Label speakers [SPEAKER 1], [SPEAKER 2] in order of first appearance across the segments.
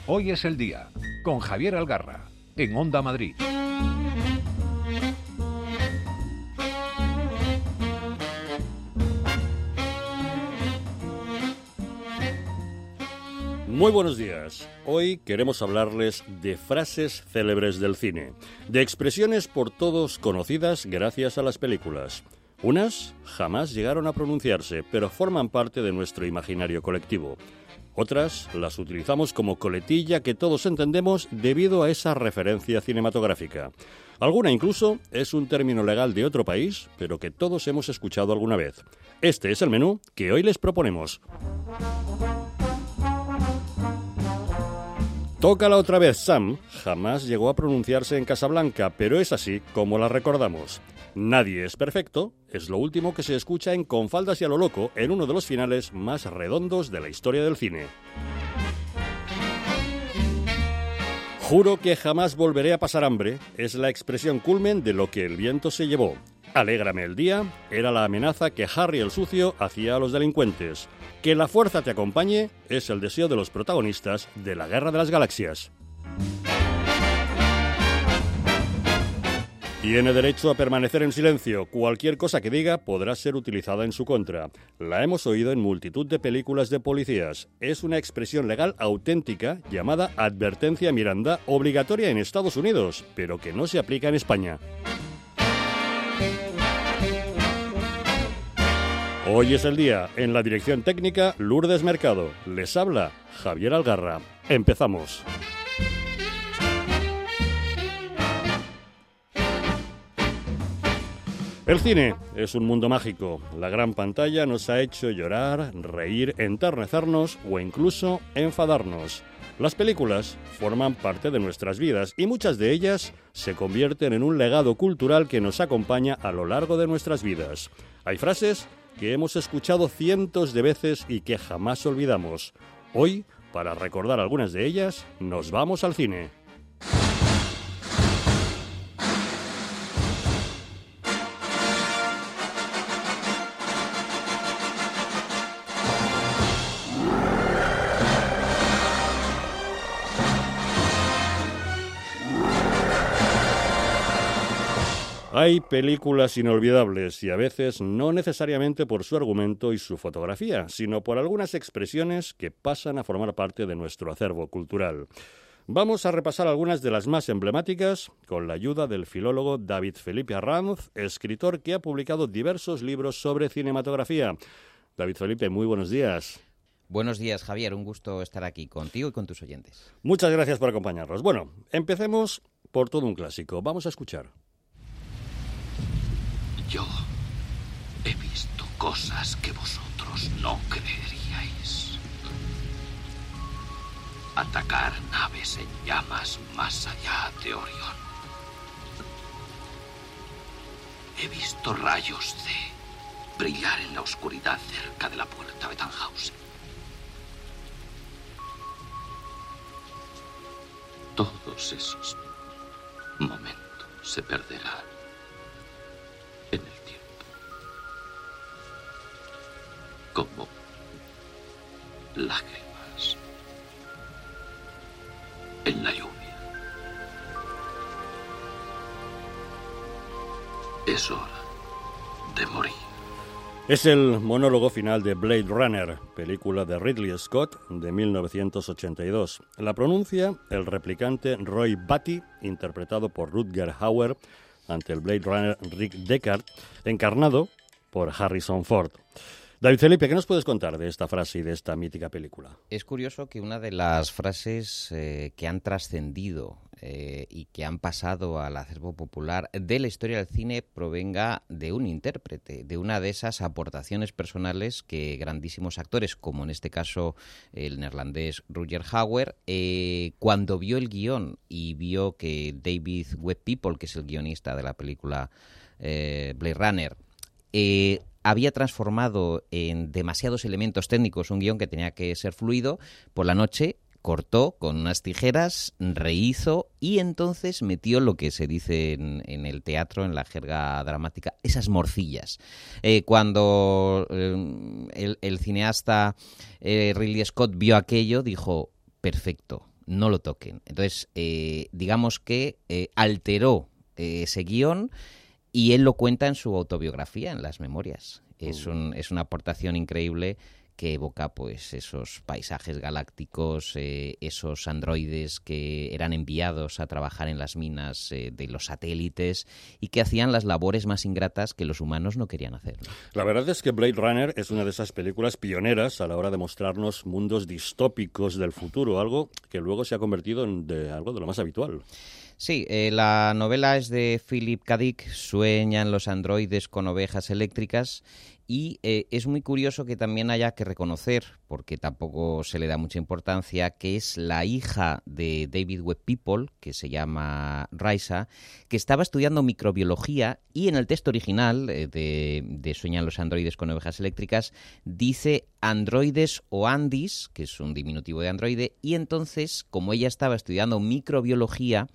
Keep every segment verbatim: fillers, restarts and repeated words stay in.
[SPEAKER 1] Hoy es el día, con Javier Algarra, en Onda Madrid.
[SPEAKER 2] Muy buenos días. Hoy queremos hablarles de frases célebres del cine, de expresiones por todos conocidas gracias a las películas. Unas jamás llegaron a pronunciarse, pero forman parte de nuestro imaginario colectivo. Otras las utilizamos como coletilla que todos entendemos debido a esa referencia cinematográfica. Alguna incluso es un término legal de otro país, pero que todos hemos escuchado alguna vez. Este es el menú que hoy les proponemos. Tócala otra vez, Sam. Jamás llegó a pronunciarse en Casablanca, pero es así como la recordamos. Nadie es perfecto es lo último que se escucha en Con faldas y a lo loco, en uno de los finales más redondos de la historia del cine. Juro que jamás volveré a pasar hambre es la expresión culmen de lo que el viento se llevó. Alégrame el día era la amenaza que Harry el Sucio hacía a los delincuentes. Que la fuerza te acompañe es el deseo de los protagonistas de la Guerra de las Galaxias. Tiene derecho a permanecer en silencio. Cualquier cosa que diga podrá ser utilizada en su contra. La hemos oído en multitud de películas de policías. Es una expresión legal auténtica llamada advertencia Miranda, obligatoria en Estados Unidos, pero que no se aplica en España. Hoy es el día. En la dirección técnica, Lourdes Mercado. Les habla Javier Algarra. Empezamos. El cine es un mundo mágico. La gran pantalla nos ha hecho llorar, reír, enternecernos o incluso enfadarnos. Las películas forman parte de nuestras vidas y muchas de ellas se convierten en un legado cultural que nos acompaña a lo largo de nuestras vidas. Hay frases que hemos escuchado cientos de veces y que jamás olvidamos. Hoy, para recordar algunas de ellas, nos vamos al cine. Hay películas inolvidables y a veces no necesariamente por su argumento y su fotografía, sino por algunas expresiones que pasan a formar parte de nuestro acervo cultural. Vamos a repasar algunas de las más emblemáticas con la ayuda del filólogo David Felipe Arranz, escritor que ha publicado diversos libros sobre cinematografía. David Felipe, muy buenos días.
[SPEAKER 3] Buenos días, Javier. Un gusto estar aquí contigo y con tus oyentes.
[SPEAKER 2] Muchas gracias por acompañarnos. Bueno, empecemos por todo un clásico. Vamos a escuchar.
[SPEAKER 4] Yo he visto cosas que vosotros no creeríais. Atacar naves en llamas más allá de Orión. He visto rayos de brillar en la oscuridad cerca de la puerta de Tannhausen. Todos esos momentos se perderán en el tiempo, como lágrimas en la lluvia. Es hora de morir.
[SPEAKER 2] Es el monólogo final de Blade Runner, película de Ridley Scott de mil novecientos ochenta y dos. La pronuncia el replicante Roy Batty, interpretado por Rutger Hauer, ante el Blade Runner Rick Deckard, encarnado por Harrison Ford. David Felipe, ¿qué nos puedes contar de esta frase y de esta mítica película?
[SPEAKER 3] Es curioso que una de las frases eh, que han trascendido eh, y que han pasado al acervo popular de la historia del cine provenga de un intérprete, de una de esas aportaciones personales que grandísimos actores, como en este caso el neerlandés Rutger Hauer, eh, cuando vio el guión y vio que David Webb People, que es el guionista de la película eh, Blade Runner, eh, había transformado en demasiados elementos técnicos un guión que tenía que ser fluido, por la noche cortó con unas tijeras, rehizo y entonces metió lo que se dice en, en el teatro, en la jerga dramática, esas morcillas. Eh, cuando eh, el, el cineasta eh, Ridley Scott vio aquello, dijo, perfecto, no lo toquen. Entonces, eh, digamos que eh, alteró eh, ese guión y él lo cuenta en su autobiografía, en las memorias. Es, un, es una aportación increíble que evoca pues esos paisajes galácticos, eh, esos androides que eran enviados a trabajar en las minas eh, de los satélites y que hacían las labores más ingratas que los humanos no querían hacer, ¿no?
[SPEAKER 2] La verdad es que Blade Runner es una de esas películas pioneras a la hora de mostrarnos mundos distópicos del futuro, algo que luego se ha convertido en de, algo de lo más habitual.
[SPEAKER 3] Sí, eh, la novela es de Philip K. Dick, Sueñan los androides con ovejas eléctricas, y eh, es muy curioso que también haya que reconocer, porque tampoco se le da mucha importancia, que es la hija de David Webb People, que se llama Raisa, que estaba estudiando microbiología y en el texto original eh, de, de Sueñan los androides con ovejas eléctricas dice androides o andis, que es un diminutivo de androide, y entonces, como ella estaba estudiando microbiología,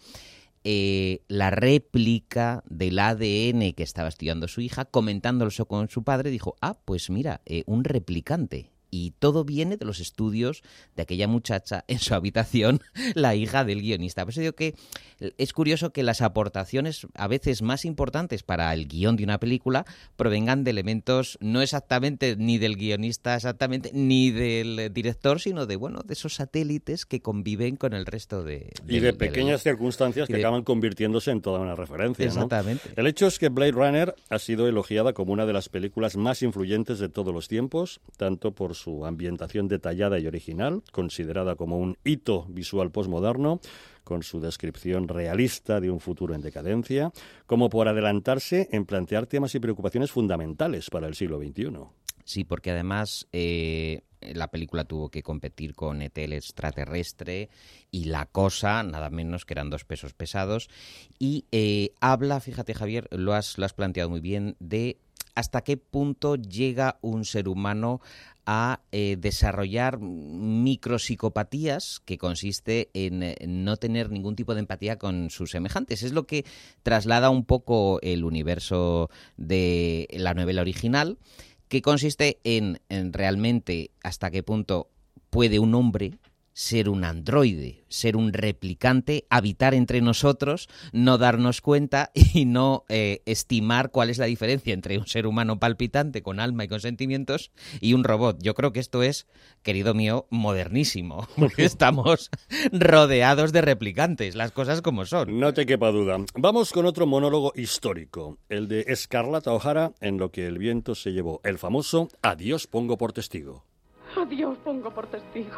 [SPEAKER 3] Eh, la réplica del A D N que estaba estudiando su hija, comentándolo con su padre, dijo, ah, pues mira, eh, un replicante. Y todo viene de los estudios de aquella muchacha en su habitación, la hija del guionista. Por eso digo que es curioso que las aportaciones a veces más importantes para el guión de una película provengan de elementos no exactamente ni del guionista exactamente, ni del director, sino de bueno de esos satélites que conviven con el resto de...
[SPEAKER 2] Y de, de pequeñas del, circunstancias que de, acaban convirtiéndose en toda una referencia,
[SPEAKER 3] exactamente.
[SPEAKER 2] ¿no? El hecho es que Blade Runner ha sido elogiada como una de las películas más influyentes de todos los tiempos, tanto por su ambientación detallada y original, considerada como un hito visual posmoderno, con su descripción realista de un futuro en decadencia, como por adelantarse en plantear temas y preocupaciones fundamentales para el siglo veintiuno.
[SPEAKER 3] Sí, porque además eh, la película tuvo que competir con E T el extraterrestre y La Cosa, nada menos que eran dos pesos pesados, y eh, habla, fíjate Javier, lo has, lo has planteado muy bien, de hasta qué punto llega un ser humano a eh, desarrollar micropsicopatías, que consiste en eh, no tener ningún tipo de empatía con sus semejantes. Es lo que traslada un poco el universo de la novela original, que consiste en, en realmente hasta qué punto puede un hombre ser un androide, ser un replicante, habitar entre nosotros, no darnos cuenta y no eh, estimar cuál es la diferencia entre un ser humano palpitante con alma y con sentimientos y un robot. Yo creo que esto es, querido mío, modernísimo, porque estamos rodeados de replicantes, las cosas como son.
[SPEAKER 2] No te quepa duda. Vamos con otro monólogo histórico, el de Scarlett O'Hara en Lo que el viento se llevó, el famoso Adiós pongo por testigo.
[SPEAKER 5] Adiós pongo por testigo.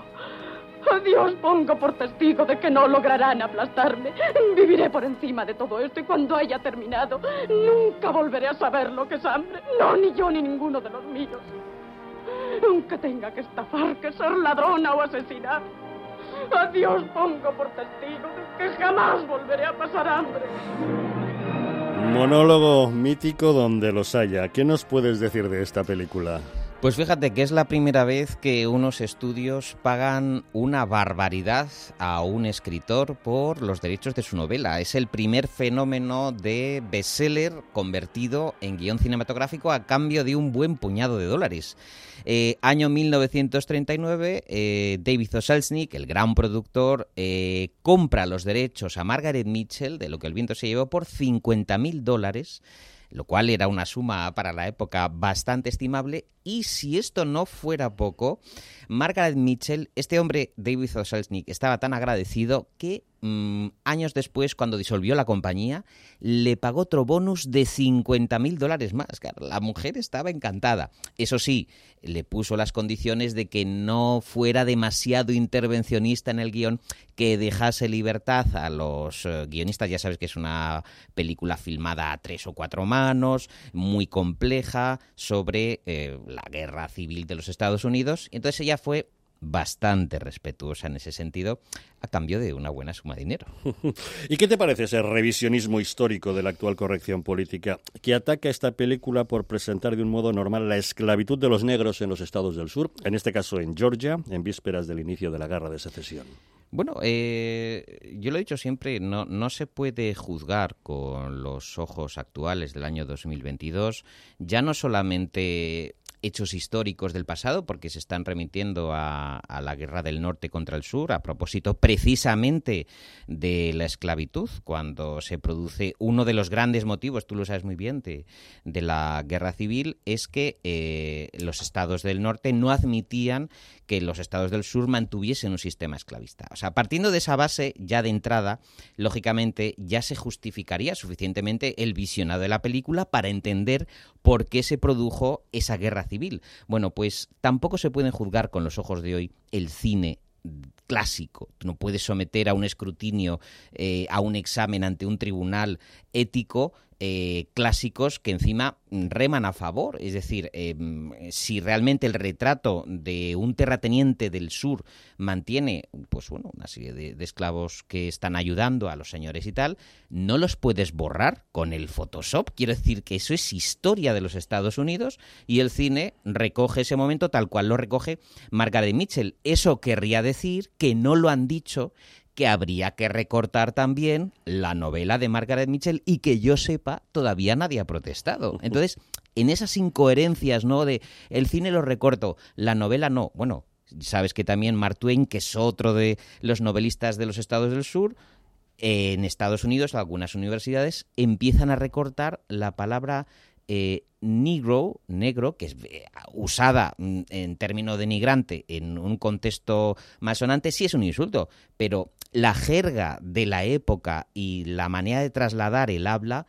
[SPEAKER 5] Adiós pongo por testigo de que no lograrán aplastarme. Viviré por encima de todo esto y cuando haya terminado, nunca volveré a saber lo que es hambre. No, ni yo ni ninguno de los míos. Aunque tenga que estafar, que ser ladrona o asesinar. Adiós pongo por testigo de que jamás volveré a pasar hambre.
[SPEAKER 2] Monólogo mítico donde los haya. ¿Qué nos puedes decir de esta película?
[SPEAKER 3] Pues fíjate que es la primera vez que unos estudios pagan una barbaridad a un escritor por los derechos de su novela. Es el primer fenómeno de bestseller convertido en guión cinematográfico a cambio de un buen puñado de dólares. Eh, año mil novecientos treinta y nueve, eh, David O. Selznick, el gran productor, eh, compra los derechos a Margaret Mitchell, de Lo que el viento se llevó, por cincuenta mil dólares, lo cual era una suma para la época bastante estimable. Y si esto no fuera poco, Margaret Mitchell, este hombre, David O. Selznick, estaba tan agradecido que mmm, años después, cuando disolvió la compañía, le pagó otro bonus de cincuenta mil dólares más. Claro, la mujer estaba encantada. Eso sí, le puso las condiciones de que no fuera demasiado intervencionista en el guión, que dejase libertad a los uh, guionistas. Ya sabes que es una película filmada a tres o cuatro manos, muy compleja, sobre eh, la guerra civil de los Estados Unidos. Entonces ella fue bastante respetuosa en ese sentido, a cambio de una buena suma de dinero.
[SPEAKER 2] ¿Y qué te parece ese revisionismo histórico de la actual corrección política que ataca esta película por presentar de un modo normal la esclavitud de los negros en los estados del sur, en este caso en Georgia, en vísperas del inicio de la Guerra de Secesión?
[SPEAKER 3] Bueno, eh, yo lo he dicho siempre, no, no se puede juzgar con los ojos actuales del año dos mil veintidós, ya no solamente hechos históricos del pasado, porque se están remitiendo a, a la guerra del norte contra el sur, a propósito precisamente de la esclavitud, cuando se produce uno de los grandes motivos, tú lo sabes muy bien, de, de la guerra civil, es que eh, los estados del norte no admitían que los estados del sur mantuviesen un sistema esclavista. O sea, partiendo de esa base, ya de entrada, lógicamente, ya se justificaría suficientemente el visionado de la película para entender por qué se produjo esa guerra civil. Bueno, pues tampoco se pueden juzgar con los ojos de hoy el cine clásico. Tú no puedes someter a un escrutinio, eh, a un examen ante un tribunal ético, eh, clásicos que encima reman a favor. Es decir, eh, si realmente el retrato de un terrateniente del sur mantiene, pues bueno, una serie de, de esclavos que están ayudando a los señores y tal, no los puedes borrar con el Photoshop. Quiero decir que eso es historia de los Estados Unidos y el cine recoge ese momento tal cual lo recoge Margaret Mitchell. Eso querría decir que no lo han dicho, que habría que recortar también la novela de Margaret Mitchell y que yo sepa, todavía nadie ha protestado. Entonces, en esas incoherencias, ¿no? De el cine lo recorto, la novela no. Bueno, sabes que también Mark Twain, que es otro de los novelistas de los estados del sur, en Estados Unidos, algunas universidades empiezan a recortar la palabra Eh, negro, negro, que es eh, usada mm, en término denigrante en un contexto malsonante, sí es un insulto, pero la jerga de la época y la manera de trasladar el habla,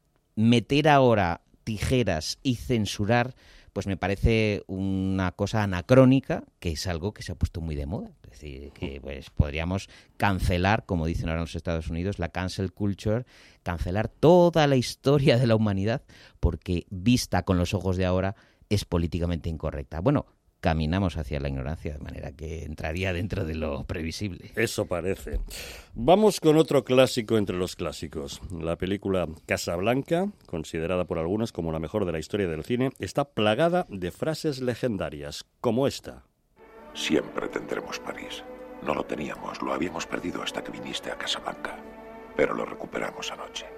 [SPEAKER 3] meter ahora tijeras y censurar, pues me parece una cosa anacrónica, que es algo que se ha puesto muy de moda. Es decir, que pues podríamos cancelar, como dicen ahora en los Estados Unidos, la cancel culture, cancelar toda la historia de la humanidad, porque vista con los ojos de ahora es políticamente incorrecta. Bueno, caminamos hacia la ignorancia, de manera que entraría dentro de lo previsible.
[SPEAKER 2] Eso parece. Vamos con otro clásico entre los clásicos. La película Casablanca, considerada por algunos como la mejor de la historia del cine, está plagada de frases legendarias, como esta.
[SPEAKER 6] Siempre tendremos París. No lo teníamos, lo habíamos perdido hasta que viniste a Casablanca. Pero lo recuperamos anoche.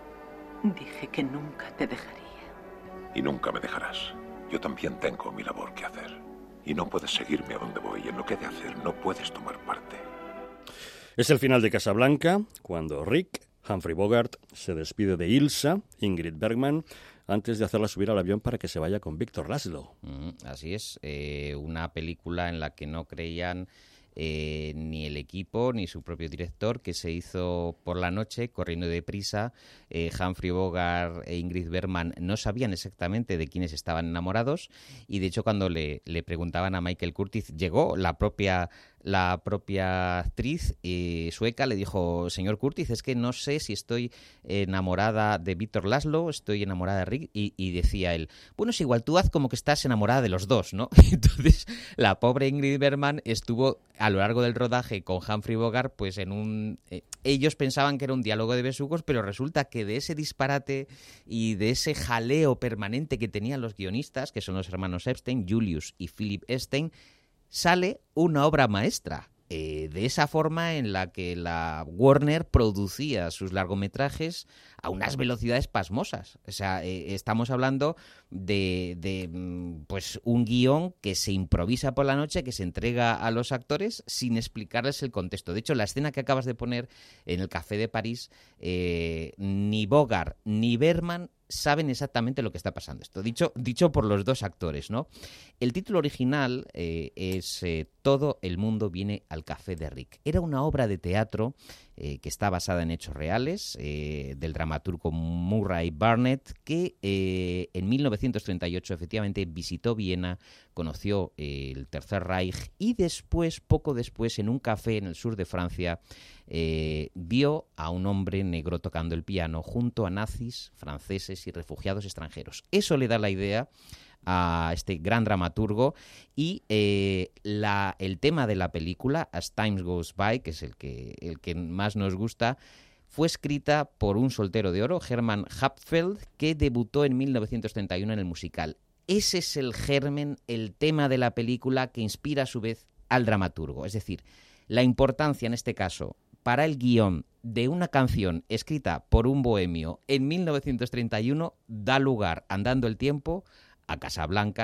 [SPEAKER 7] Dije que nunca te dejaría.
[SPEAKER 6] Y nunca me dejarás. Yo también tengo mi labor que hacer. Y no puedes seguirme a donde voy. En lo que he de hacer no puedes tomar parte.
[SPEAKER 2] Es el final de Casablanca, cuando Rick, Humphrey Bogart, se despide de Ilsa, Ingrid Bergman, antes de hacerla subir al avión para que se vaya con Victor Laszlo.
[SPEAKER 3] Mm, así es, eh, una película en la que no creían eh, ni el equipo ni su propio director, que se hizo por la noche corriendo deprisa. eh, Humphrey Bogart e Ingrid Bergman no sabían exactamente de quiénes estaban enamorados y de hecho cuando le, le preguntaban a Michael Curtiz, llegó la propia la propia actriz eh, sueca, le dijo, señor Curtiz, es que no sé si estoy enamorada de Victor Laszlo, estoy enamorada de Rick, y, y decía él, bueno, es igual, tú haz como que estás enamorada de los dos, ¿no? Entonces, la pobre Ingrid Bergman estuvo a lo largo del rodaje con Humphrey Bogart, pues en un... Eh, ellos pensaban que era un diálogo de besugos, pero resulta que de ese disparate y de ese jaleo permanente que tenían los guionistas, que son los hermanos Epstein, Julius y Philip Epstein, sale una obra maestra. Eh, de esa forma en la que la Warner producía sus largometrajes a unas velocidades pasmosas. O sea, eh, estamos hablando de, de pues un guión que se improvisa por la noche, que se entrega a los actores sin explicarles el contexto. De hecho, la escena que acabas de poner en el Café de París, eh, ni Bogart ni Bergman saben exactamente lo que está pasando. Esto dicho, dicho por los dos actores, ¿no? El título original eh, es eh, Todo el mundo viene al café de Rick. Era una obra de teatro eh, que está basada en hechos reales eh, del dramaturgo Murray Barnett, que eh, en mil novecientos treinta y ocho efectivamente visitó Viena, conoció eh, el Tercer Reich y después, poco después, en un café en el sur de Francia, eh, vio a un hombre negro tocando el piano junto a nazis, franceses y refugiados extranjeros. Eso le da la idea a este gran dramaturgo y eh, la, el tema de la película, As Time Goes By, que es el que, el que más nos gusta, fue escrita por un soltero de oro, Hermann Hapfeld, que debutó en mil novecientos treinta y uno en el musical. Ese es el germen, el tema de la película que inspira a su vez al dramaturgo. Es decir, la importancia en este caso para el guión de una canción escrita por un bohemio en mil novecientos treinta y uno da lugar, andando el tiempo, a Casablanca,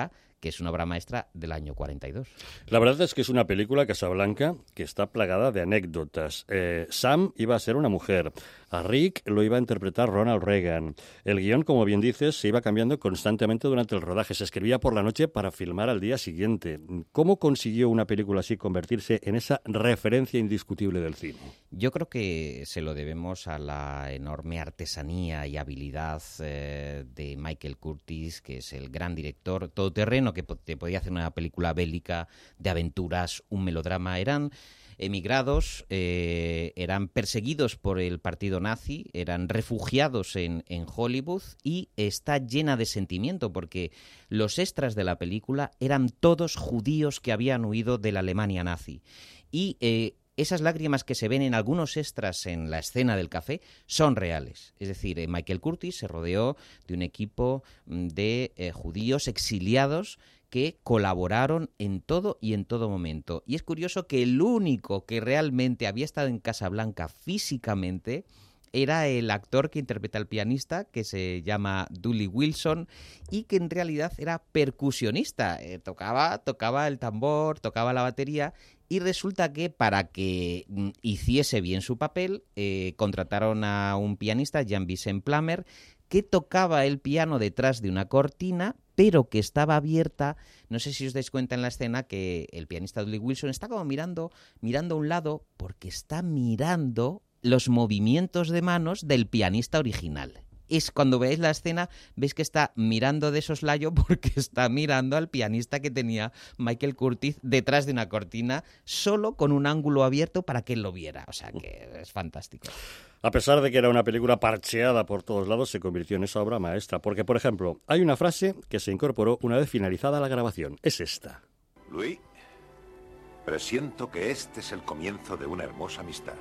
[SPEAKER 3] que es una obra maestra del año cuarenta y dos.
[SPEAKER 2] La verdad es que es una película, Casablanca, que está plagada de anécdotas. Eh, Sam iba a ser una mujer, a Rick lo iba a interpretar Ronald Reagan. El guión, como bien dices, se iba cambiando constantemente durante el rodaje. Se escribía por la noche para filmar al día siguiente. ¿Cómo consiguió una película así convertirse en esa referencia indiscutible del cine?
[SPEAKER 3] Yo creo que se lo debemos a la enorme artesanía y habilidad eh, de Michael Curtiz, que es el gran director todoterreno que te podía hacer una película bélica, de aventuras, un melodrama. Eran emigrados, eh, eran perseguidos por el partido nazi, eran refugiados en, en Hollywood, y está llena de sentimiento porque los extras de la película eran todos judíos que habían huido de la Alemania nazi. Y eh, esas lágrimas que se ven en algunos extras en la escena del café son reales. Es decir, eh, Michael Curtiz se rodeó de un equipo de eh, judíos exiliados que colaboraron en todo y en todo momento. Y es curioso que el único que realmente había estado en Casablanca físicamente era el actor que interpreta al pianista, que se llama Dooley Wilson, y que en realidad era percusionista. Eh, tocaba, tocaba el tambor, tocaba la batería, y resulta que para que mm, hiciese bien su papel, eh, contrataron a un pianista, Jean-Vincent Plummer, que tocaba el piano detrás de una cortina, pero que estaba abierta. No sé si os dais cuenta en la escena que el pianista Dooley Wilson está como mirando, mirando a un lado, porque está mirando los movimientos de manos del pianista original. Es cuando veáis la escena, veis que está mirando de soslayo porque está mirando al pianista que tenía Michael Curtiz detrás de una cortina, solo con un ángulo abierto para que él lo viera. O sea que es fantástico.
[SPEAKER 2] A pesar de que era una película parcheada por todos lados, se convirtió en esa obra maestra. Porque, por ejemplo, hay una frase que se incorporó una vez finalizada la grabación. Es esta.
[SPEAKER 6] Louis, presiento que este es el comienzo de una hermosa amistad.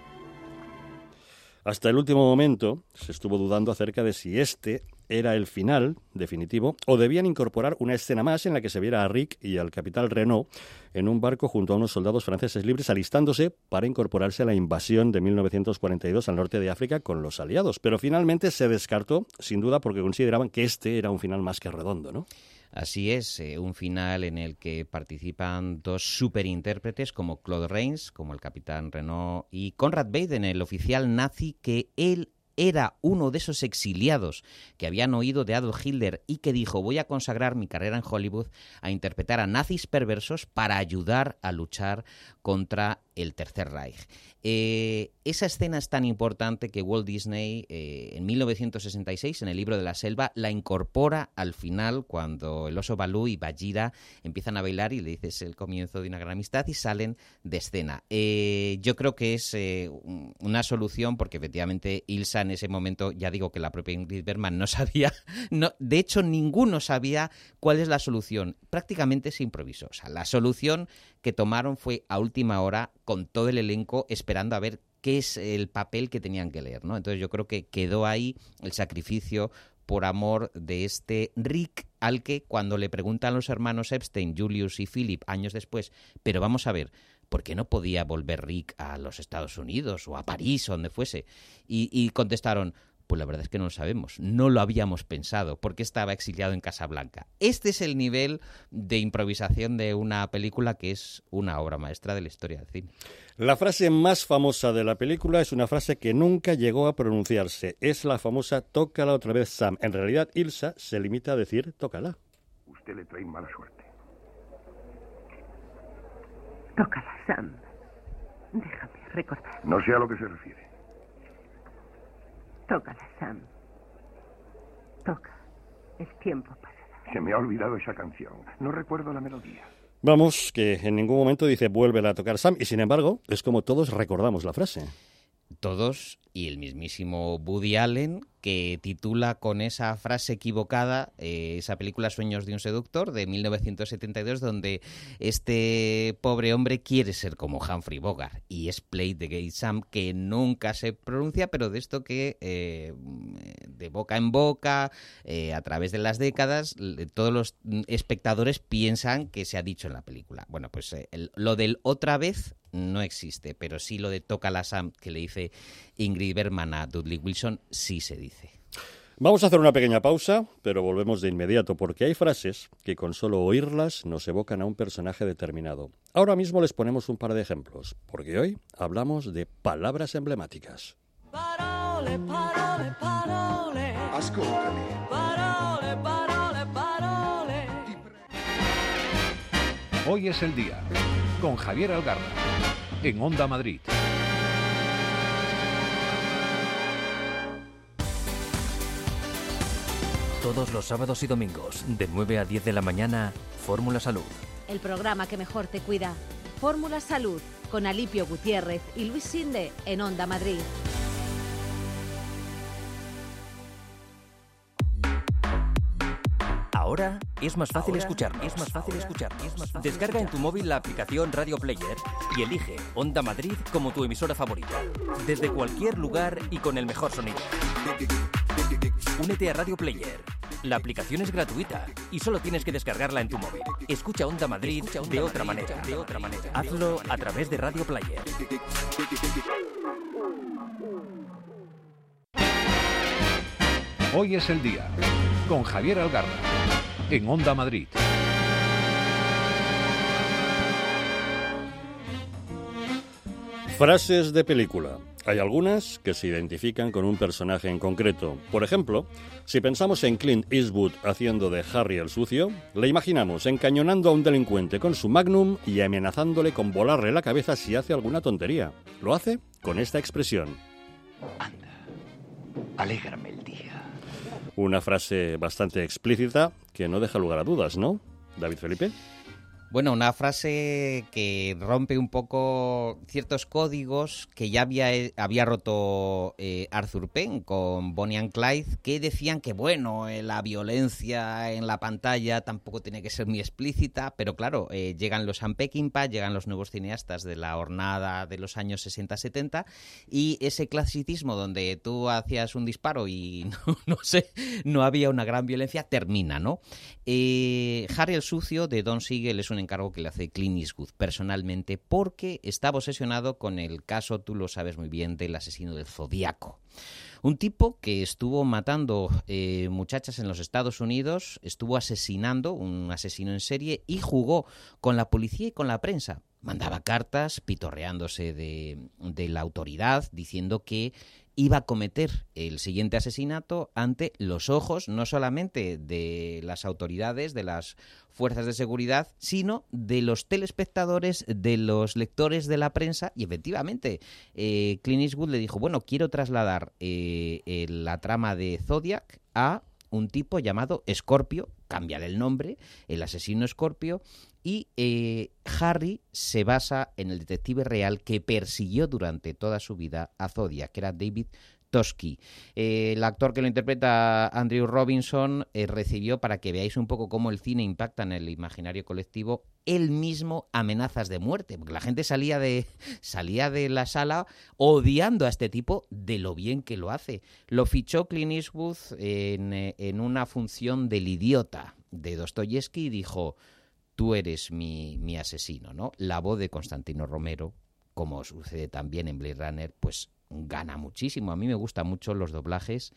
[SPEAKER 2] Hasta el último momento se estuvo dudando acerca de si este era el final definitivo o debían incorporar una escena más en la que se viera a Rick y al capitán Renault en un barco junto a unos soldados franceses libres alistándose para incorporarse a la invasión de mil novecientos cuarenta y dos al norte de África con los aliados. Pero finalmente se descartó, sin duda, porque consideraban que este era un final más que redondo, ¿no?
[SPEAKER 3] Así es, eh, un final en el que participan dos superintérpretes como Claude Rains, como el capitán Renault, y Conrad Baden, el oficial nazi, que él era uno de esos exiliados que habían oído de Adolf Hitler y que dijo: voy a consagrar mi carrera en Hollywood a interpretar a nazis perversos para ayudar a luchar contra el Tercer Reich. Eh, esa escena es tan importante que Walt Disney eh, en mil novecientos sesenta y seis, en el libro de la selva, la incorpora al final cuando el oso Balú y Bagheera empiezan a bailar y le dices el comienzo de una gran amistad y salen de escena. Eh, yo creo que es eh, una solución porque efectivamente Ilsa en ese momento, ya digo que la propia Ingrid Bergman no sabía, no, de hecho ninguno sabía cuál es la solución, prácticamente se improvisó. O sea, la solución que tomaron fue a última hora con todo el elenco esperando a ver qué es el papel que tenían que leer, ¿no? Entonces yo creo que quedó ahí el sacrificio por amor de este Rick, al que cuando le preguntan los hermanos Epstein, Julius y Philip, años después, pero vamos a ver, ¿por qué no podía volver Rick a los Estados Unidos o a París o donde fuese? Y, y contestaron: pues la verdad es que no lo sabemos, no lo habíamos pensado, porque estaba exiliado en Casablanca. Este es el nivel de improvisación de una película que es una obra maestra de la historia del cine.
[SPEAKER 2] La frase más famosa de la película es una frase que nunca llegó a pronunciarse. Es la famosa "tócala otra vez, Sam". En realidad, Ilsa se limita a decir "tócala".
[SPEAKER 6] Usted le trae mala suerte.
[SPEAKER 7] Tócala, Sam. Déjame recordar.
[SPEAKER 6] No sé a lo que se refiere.
[SPEAKER 7] Tócala, Sam. Toca. El tiempo pasará.
[SPEAKER 6] Se me ha olvidado esa canción. No recuerdo la melodía.
[SPEAKER 2] Vamos, que en ningún momento dice "vuélvela a tocar, Sam", y sin embargo, es como todos recordamos la frase.
[SPEAKER 3] Todos, y el mismísimo Woody Allen, que titula con esa frase equivocada eh, esa película Sueños de un seductor de mil novecientos setenta y dos, donde este pobre hombre quiere ser como Humphrey Bogart y es Play the Gay Sam, que nunca se pronuncia, pero de esto que eh, de boca en boca, eh, a través de las décadas, todos los espectadores piensan que se ha dicho en la película. Bueno, pues eh, el, lo del otra vez no existe, pero sí lo de "tócala, Sam", que le dice Ingrid Bergman a Dudley Wilson, sí se dice.
[SPEAKER 2] Vamos a hacer una pequeña pausa, pero volvemos de inmediato, porque hay frases que con solo oírlas nos evocan a un personaje determinado. Ahora mismo les ponemos un par de ejemplos, porque hoy hablamos de palabras emblemáticas.
[SPEAKER 8] Parole, parole, parole.
[SPEAKER 9] Ascoltami.
[SPEAKER 8] Parole, parole, parole.
[SPEAKER 1] Hoy es el día, con Javier Algarra, en Onda Madrid.
[SPEAKER 10] Todos los sábados y domingos, de nueve a diez de la mañana, Fórmula Salud.
[SPEAKER 11] El programa que mejor te cuida. Fórmula Salud, con Alipio Gutiérrez y Luis Sinde, en Onda Madrid.
[SPEAKER 10] Ahora es más fácil escucharnos. Es más fácil escucharnos. Descarga en tu móvil la aplicación Radio Player y elige Onda Madrid como tu emisora favorita. Desde cualquier lugar y con el mejor sonido. Únete a Radio Player. La aplicación es gratuita y solo tienes que descargarla en tu móvil. Escucha Onda Madrid de otra manera. De otra manera. Hazlo a través de Radio Player.
[SPEAKER 1] Hoy es el día, con Javier Algarra, en Onda Madrid.
[SPEAKER 2] Frases de película. Hay algunas que se identifican con un personaje en concreto. Por ejemplo, si pensamos en Clint Eastwood haciendo de Harry el Sucio, le imaginamos encañonando a un delincuente con su Magnum y amenazándole con volarle la cabeza si hace alguna tontería. Lo hace con esta expresión.
[SPEAKER 4] Anda, alégrame el día.
[SPEAKER 2] Una frase bastante explícita que no deja lugar a dudas, ¿no, David Felipe?
[SPEAKER 3] Bueno, una frase que rompe un poco ciertos códigos que ya había, había roto eh, Arthur Penn con Bonnie and Clyde, que decían que, bueno, eh, la violencia en la pantalla tampoco tiene que ser muy explícita, pero claro, eh, llegan los Sam Peckinpah, llegan los nuevos cineastas de la hornada de los años sesenta setenta, y ese clasicismo donde tú hacías un disparo y no, no sé, no había una gran violencia, termina, ¿no? Eh, Harry el Sucio, de Don Siegel, es un encargo que le hace Clint Eastwood personalmente porque estaba obsesionado con el caso, tú lo sabes muy bien, del asesino del Zodíaco. Un tipo que estuvo matando eh, muchachas en los Estados Unidos, estuvo asesinando, un asesino en serie, y jugó con la policía y con la prensa. Mandaba cartas pitorreándose de, de la autoridad, diciendo que iba a cometer el siguiente asesinato ante los ojos no solamente de las autoridades, de las fuerzas de seguridad, sino de los telespectadores, de los lectores de la prensa. Y efectivamente, eh, Clint Eastwood le dijo, bueno, quiero trasladar eh, eh, la trama de Zodiac a un tipo llamado Scorpio, cambiar el nombre, el asesino Scorpio, y eh, Harry se basa en el detective real que persiguió durante toda su vida a Zodiac, que era David Toschi. Eh, el actor que lo interpreta, Andrew Robinson, eh, recibió, para que veáis un poco cómo el cine impacta en el imaginario colectivo, él mismo amenazas de muerte, porque la gente salía de, salía de la sala odiando a este tipo de lo bien que lo hace. Lo fichó Clint Eastwood en, en una función del Idiota de Dostoyevsky y dijo, tú eres mi, mi asesino, ¿no? La voz de Constantino Romero, como sucede también en Blade Runner, pues gana muchísimo. A mí me gustan mucho los doblajes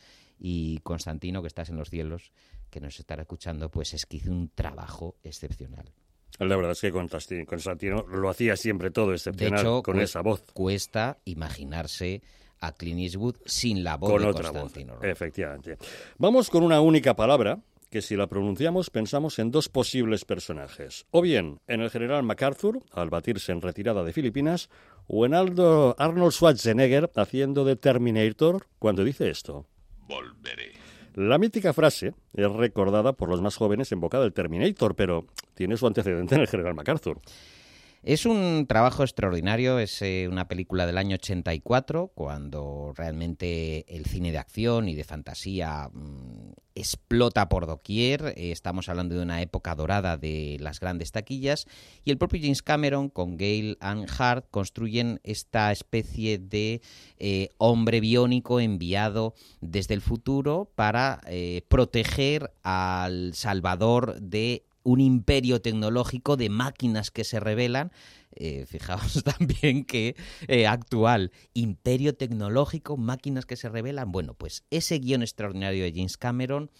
[SPEAKER 3] y Constantino, que estás en los cielos, que nos estará escuchando, pues es que hizo un trabajo excepcional.
[SPEAKER 2] La verdad es que Constantino lo hacía siempre todo excepcional, de hecho, con cu- esa voz.
[SPEAKER 3] Cuesta imaginarse a Clint Eastwood sin la voz
[SPEAKER 2] con
[SPEAKER 3] de
[SPEAKER 2] otra
[SPEAKER 3] Constantino
[SPEAKER 2] voz,
[SPEAKER 3] Romero.
[SPEAKER 2] Efectivamente. Vamos con una única palabra que si la pronunciamos pensamos en dos posibles personajes. O bien en el general MacArthur, al batirse en retirada de Filipinas, o en Aldo, Arnold Schwarzenegger haciendo de Terminator cuando dice esto.
[SPEAKER 4] Volveré.
[SPEAKER 2] La mítica frase es recordada por los más jóvenes en boca del Terminator, pero tiene su antecedente en el general MacArthur.
[SPEAKER 3] Es un trabajo extraordinario, es eh, una película del año ochenta y cuatro, cuando realmente el cine de acción y de fantasía mmm, explota por doquier. Eh, estamos hablando de una época dorada de las grandes taquillas, y el propio James Cameron con Gale Anne Hurd construyen esta especie de eh, hombre biónico enviado desde el futuro para eh, proteger al Salvador de un imperio tecnológico de máquinas que se rebelan eh, fijaos también que eh, actual, imperio tecnológico, máquinas que se rebelan. Bueno, pues ese guión extraordinario de James Cameron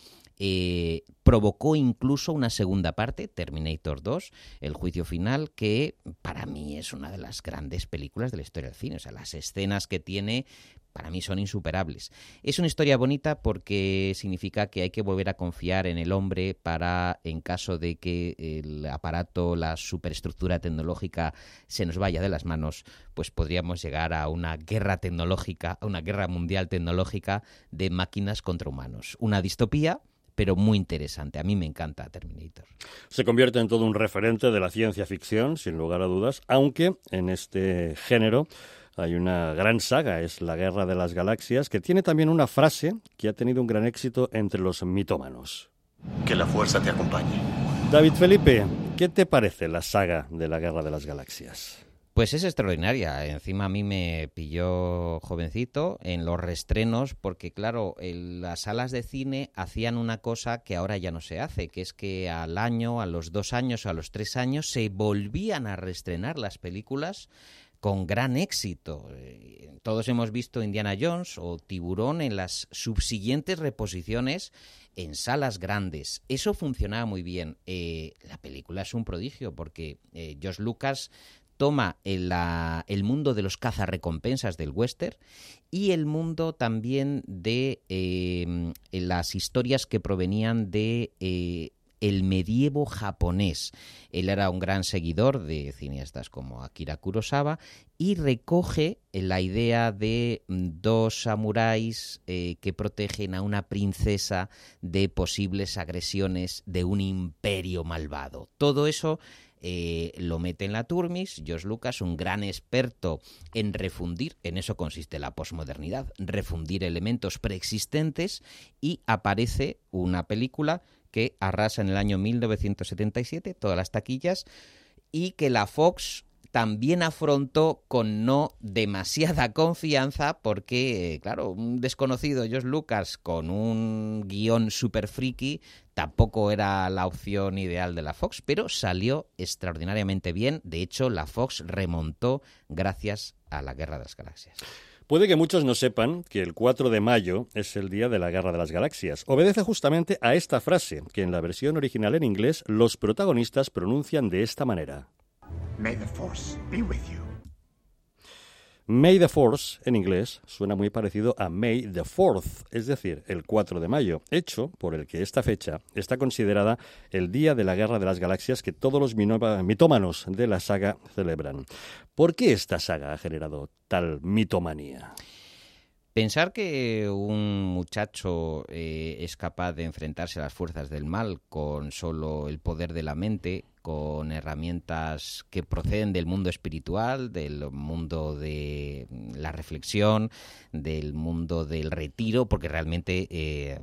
[SPEAKER 3] eh, provocó incluso una segunda parte, Terminator dos, El juicio final, que para mí es una de las grandes películas de la historia del cine. O sea, las escenas que tiene para mí son insuperables. Es una historia bonita porque significa que hay que volver a confiar en el hombre para, en caso de que el aparato, la superestructura tecnológica se nos vaya de las manos, pues podríamos llegar a una guerra tecnológica, a una guerra mundial tecnológica de máquinas contra humanos. Una distopía, pero muy interesante. A mí me encanta Terminator.
[SPEAKER 2] Se convierte en todo un referente de la ciencia ficción, sin lugar a dudas, aunque en este género hay una gran saga, es La Guerra de las Galaxias, que tiene también una frase que ha tenido un gran éxito entre los mitómanos.
[SPEAKER 9] Que la fuerza te acompañe.
[SPEAKER 2] David Felipe, ¿qué te parece la saga de La Guerra de las Galaxias?
[SPEAKER 3] Pues es extraordinaria. Encima a mí me pilló jovencito en los reestrenos porque, claro, en las salas de cine hacían una cosa que ahora ya no se hace, que es que al año, a los dos años, a los tres años se volvían a reestrenar las películas con gran éxito. Todos hemos visto Indiana Jones o Tiburón en las subsiguientes reposiciones en salas grandes. Eso funcionaba muy bien. Eh, la película es un prodigio porque eh, George Lucas toma el, la, el mundo de los cazarrecompensas del western y el mundo también de eh, las historias que provenían de eh, el medievo japonés. Él era un gran seguidor de cineastas como Akira Kurosawa y recoge la idea de dos samuráis eh, que protegen a una princesa de posibles agresiones de un imperio malvado. Todo eso Eh, lo mete en la Turmis. George Lucas, un gran experto en refundir, en eso consiste la posmodernidad, refundir elementos preexistentes, y aparece una película que arrasa en el año mil novecientos setenta y siete todas las taquillas y que la Fox también afrontó con no demasiada confianza porque, claro, un desconocido George Lucas con un guión super friki tampoco era la opción ideal de la Fox, pero salió extraordinariamente bien. De hecho, la Fox remontó gracias a la Guerra de las Galaxias.
[SPEAKER 2] Puede que muchos no sepan que el cuatro de mayo es el día de la Guerra de las Galaxias. Obedece justamente a esta frase, que en la versión original en inglés los protagonistas pronuncian de esta manera.
[SPEAKER 9] May the Force be with you.
[SPEAKER 2] May the Force, en inglés, suena muy parecido a May the fourth, es decir, el cuatro de mayo, hecho por el que esta fecha está considerada el día de la Guerra de las Galaxias que todos los mitómanos de la saga celebran. ¿Por qué esta saga ha generado tal mitomanía?
[SPEAKER 3] Pensar que un muchacho eh, es capaz de enfrentarse a las fuerzas del mal con solo el poder de la mente, con herramientas que proceden del mundo espiritual, del mundo de la reflexión, del mundo del retiro, porque realmente eh,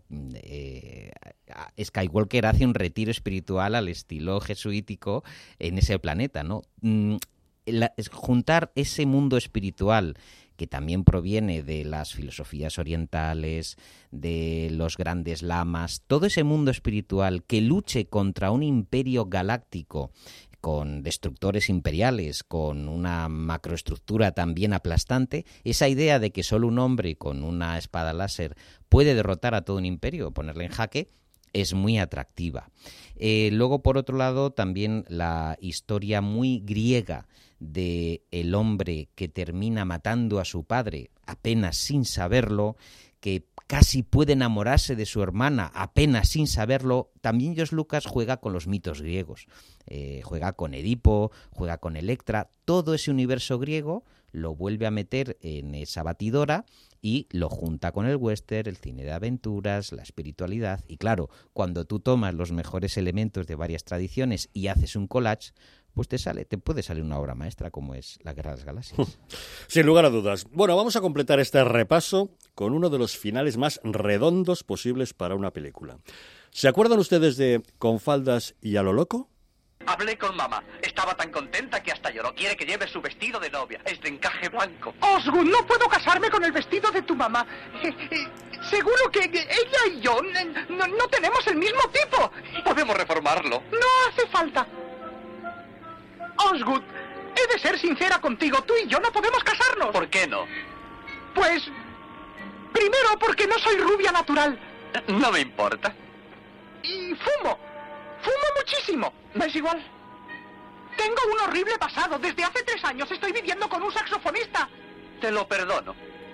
[SPEAKER 3] eh, Skywalker hace un retiro espiritual al estilo jesuítico en ese planeta, ¿no? Mm, la, juntar ese mundo espiritual que también proviene de las filosofías orientales, de los grandes lamas, todo ese mundo espiritual que luche contra un imperio galáctico con destructores imperiales, con una macroestructura también aplastante, esa idea de que solo un hombre con una espada láser puede derrotar a todo un imperio, ponerle en jaque, es muy atractiva. Eh, luego, por otro lado, también la historia muy griega de el hombre que termina matando a su padre apenas sin saberlo, que casi puede enamorarse de su hermana apenas sin saberlo. También George Lucas juega con los mitos griegos, eh, juega con Edipo, juega con Electra, todo ese universo griego lo vuelve a meter en esa batidora y lo junta con el western, el cine de aventuras, la espiritualidad. Y claro, cuando tú tomas los mejores elementos de varias tradiciones y haces un collage, pues te sale, te puede salir una obra maestra como es La Guerra de las Galaxias.
[SPEAKER 2] Sin lugar a dudas. Bueno, vamos a completar este repaso con uno de los finales más redondos posibles para una película. ¿Se acuerdan ustedes de Con faldas y a lo loco?
[SPEAKER 4] Hablé con mamá. Estaba tan contenta que hasta lloró. Quiere que lleve su vestido de novia. Es de encaje blanco.
[SPEAKER 12] Osgood, no puedo casarme con el vestido de tu mamá. Eh, eh, seguro que, que ella y yo no, no tenemos el mismo tipo.
[SPEAKER 4] Podemos reformarlo.
[SPEAKER 12] No hace falta. Osgood, he de ser sincera contigo. Tú y yo no podemos casarnos.
[SPEAKER 4] ¿Por qué no?
[SPEAKER 12] Pues... primero, porque no soy rubia natural.
[SPEAKER 4] No me importa.
[SPEAKER 12] Y fumo. Fumo muchísimo. ¿Me es igual? Tengo un horrible pasado. Desde hace tres años estoy viviendo con un saxofonista.
[SPEAKER 4] Te lo perdono.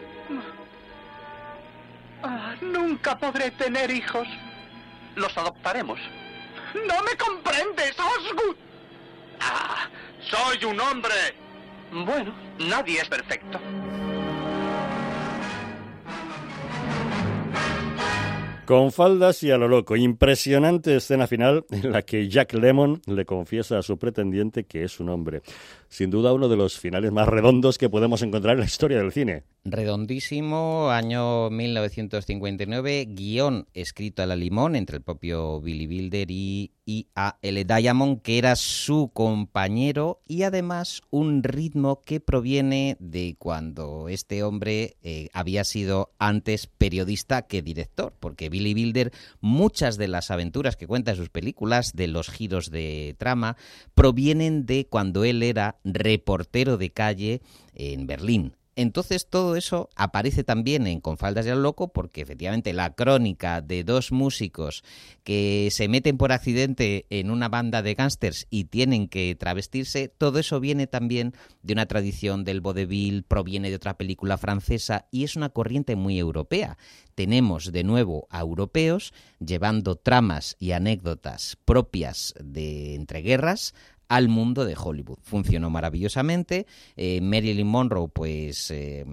[SPEAKER 12] Ah, nunca podré tener hijos.
[SPEAKER 4] Los adoptaremos.
[SPEAKER 12] ¡No me comprendes, Osgood!
[SPEAKER 4] ¡Ah! ¡Soy un hombre! Bueno, nadie es perfecto.
[SPEAKER 2] Con faldas y a lo loco. Impresionante escena final en la que Jack Lemmon le confiesa a su pretendiente que es un hombre. Sin duda uno de los finales más redondos que podemos encontrar en la historia del cine.
[SPEAKER 3] Redondísimo, año mil novecientos cincuenta y nueve, guión escrito a la limón entre el propio Billy Wilder y E A L Diamond, que era su compañero, y además un ritmo que proviene de cuando este hombre eh, había sido antes periodista que director, porque Billy Wilder, muchas de las aventuras que cuenta en sus películas, de los giros de trama, provienen de cuando él era reportero de calle en Berlín. Entonces todo eso aparece también en Con faldas y a lo loco, porque efectivamente la crónica de dos músicos que se meten por accidente en una banda de gángsters y tienen que travestirse, todo eso viene también de una tradición del vodevil, proviene de otra película francesa y es una corriente muy europea. Tenemos de nuevo a europeos llevando tramas y anécdotas propias de entreguerras al mundo de Hollywood. Funcionó maravillosamente. Eh, Marilyn Monroe pues eh,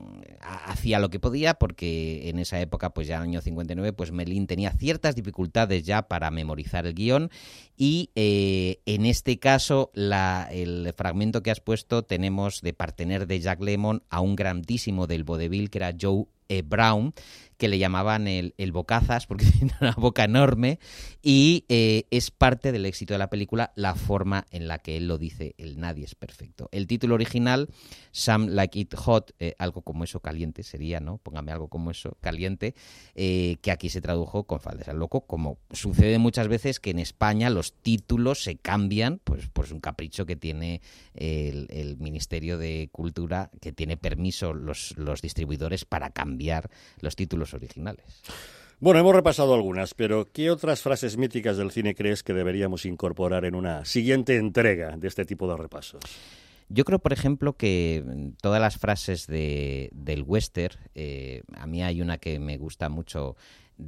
[SPEAKER 3] hacía lo que podía, porque en esa época, pues ya en el año cincuenta y nueve, pues Marilyn tenía ciertas dificultades ya para memorizar el guión y eh, en este caso la, el fragmento que has puesto tenemos de partener de Jack Lemmon a un grandísimo del vodevil que era Joe E. Brown, que le llamaban el, el bocazas porque tiene una boca enorme y eh, es parte del éxito de la película la forma en la que él lo dice, el nadie es perfecto. El título original, Some Like It Hot, eh, algo como eso caliente sería, ¿no? Póngame algo como eso caliente, eh, que aquí se tradujo Con faldas al loco, como sucede muchas veces que en España los títulos se cambian, pues, pues un capricho que tiene el, el Ministerio de Cultura, que tiene permiso los, los distribuidores para cambiar los títulos originales.
[SPEAKER 2] Bueno, hemos repasado algunas, pero ¿qué otras frases míticas del cine crees que deberíamos incorporar en una siguiente entrega de este tipo de repasos?
[SPEAKER 3] Yo creo, por ejemplo, que todas las frases de, del western, eh, a mí hay una que me gusta mucho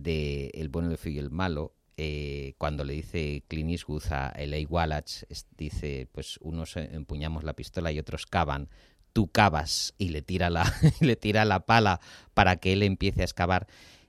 [SPEAKER 3] de El bueno, el feo y el malo, eh, cuando le dice Clint Eastwood a Eli Wallach, dice, pues unos empuñamos la pistola y otros cavan, tú cavas, y le tira la le tira la pala para que él empiece a excavar.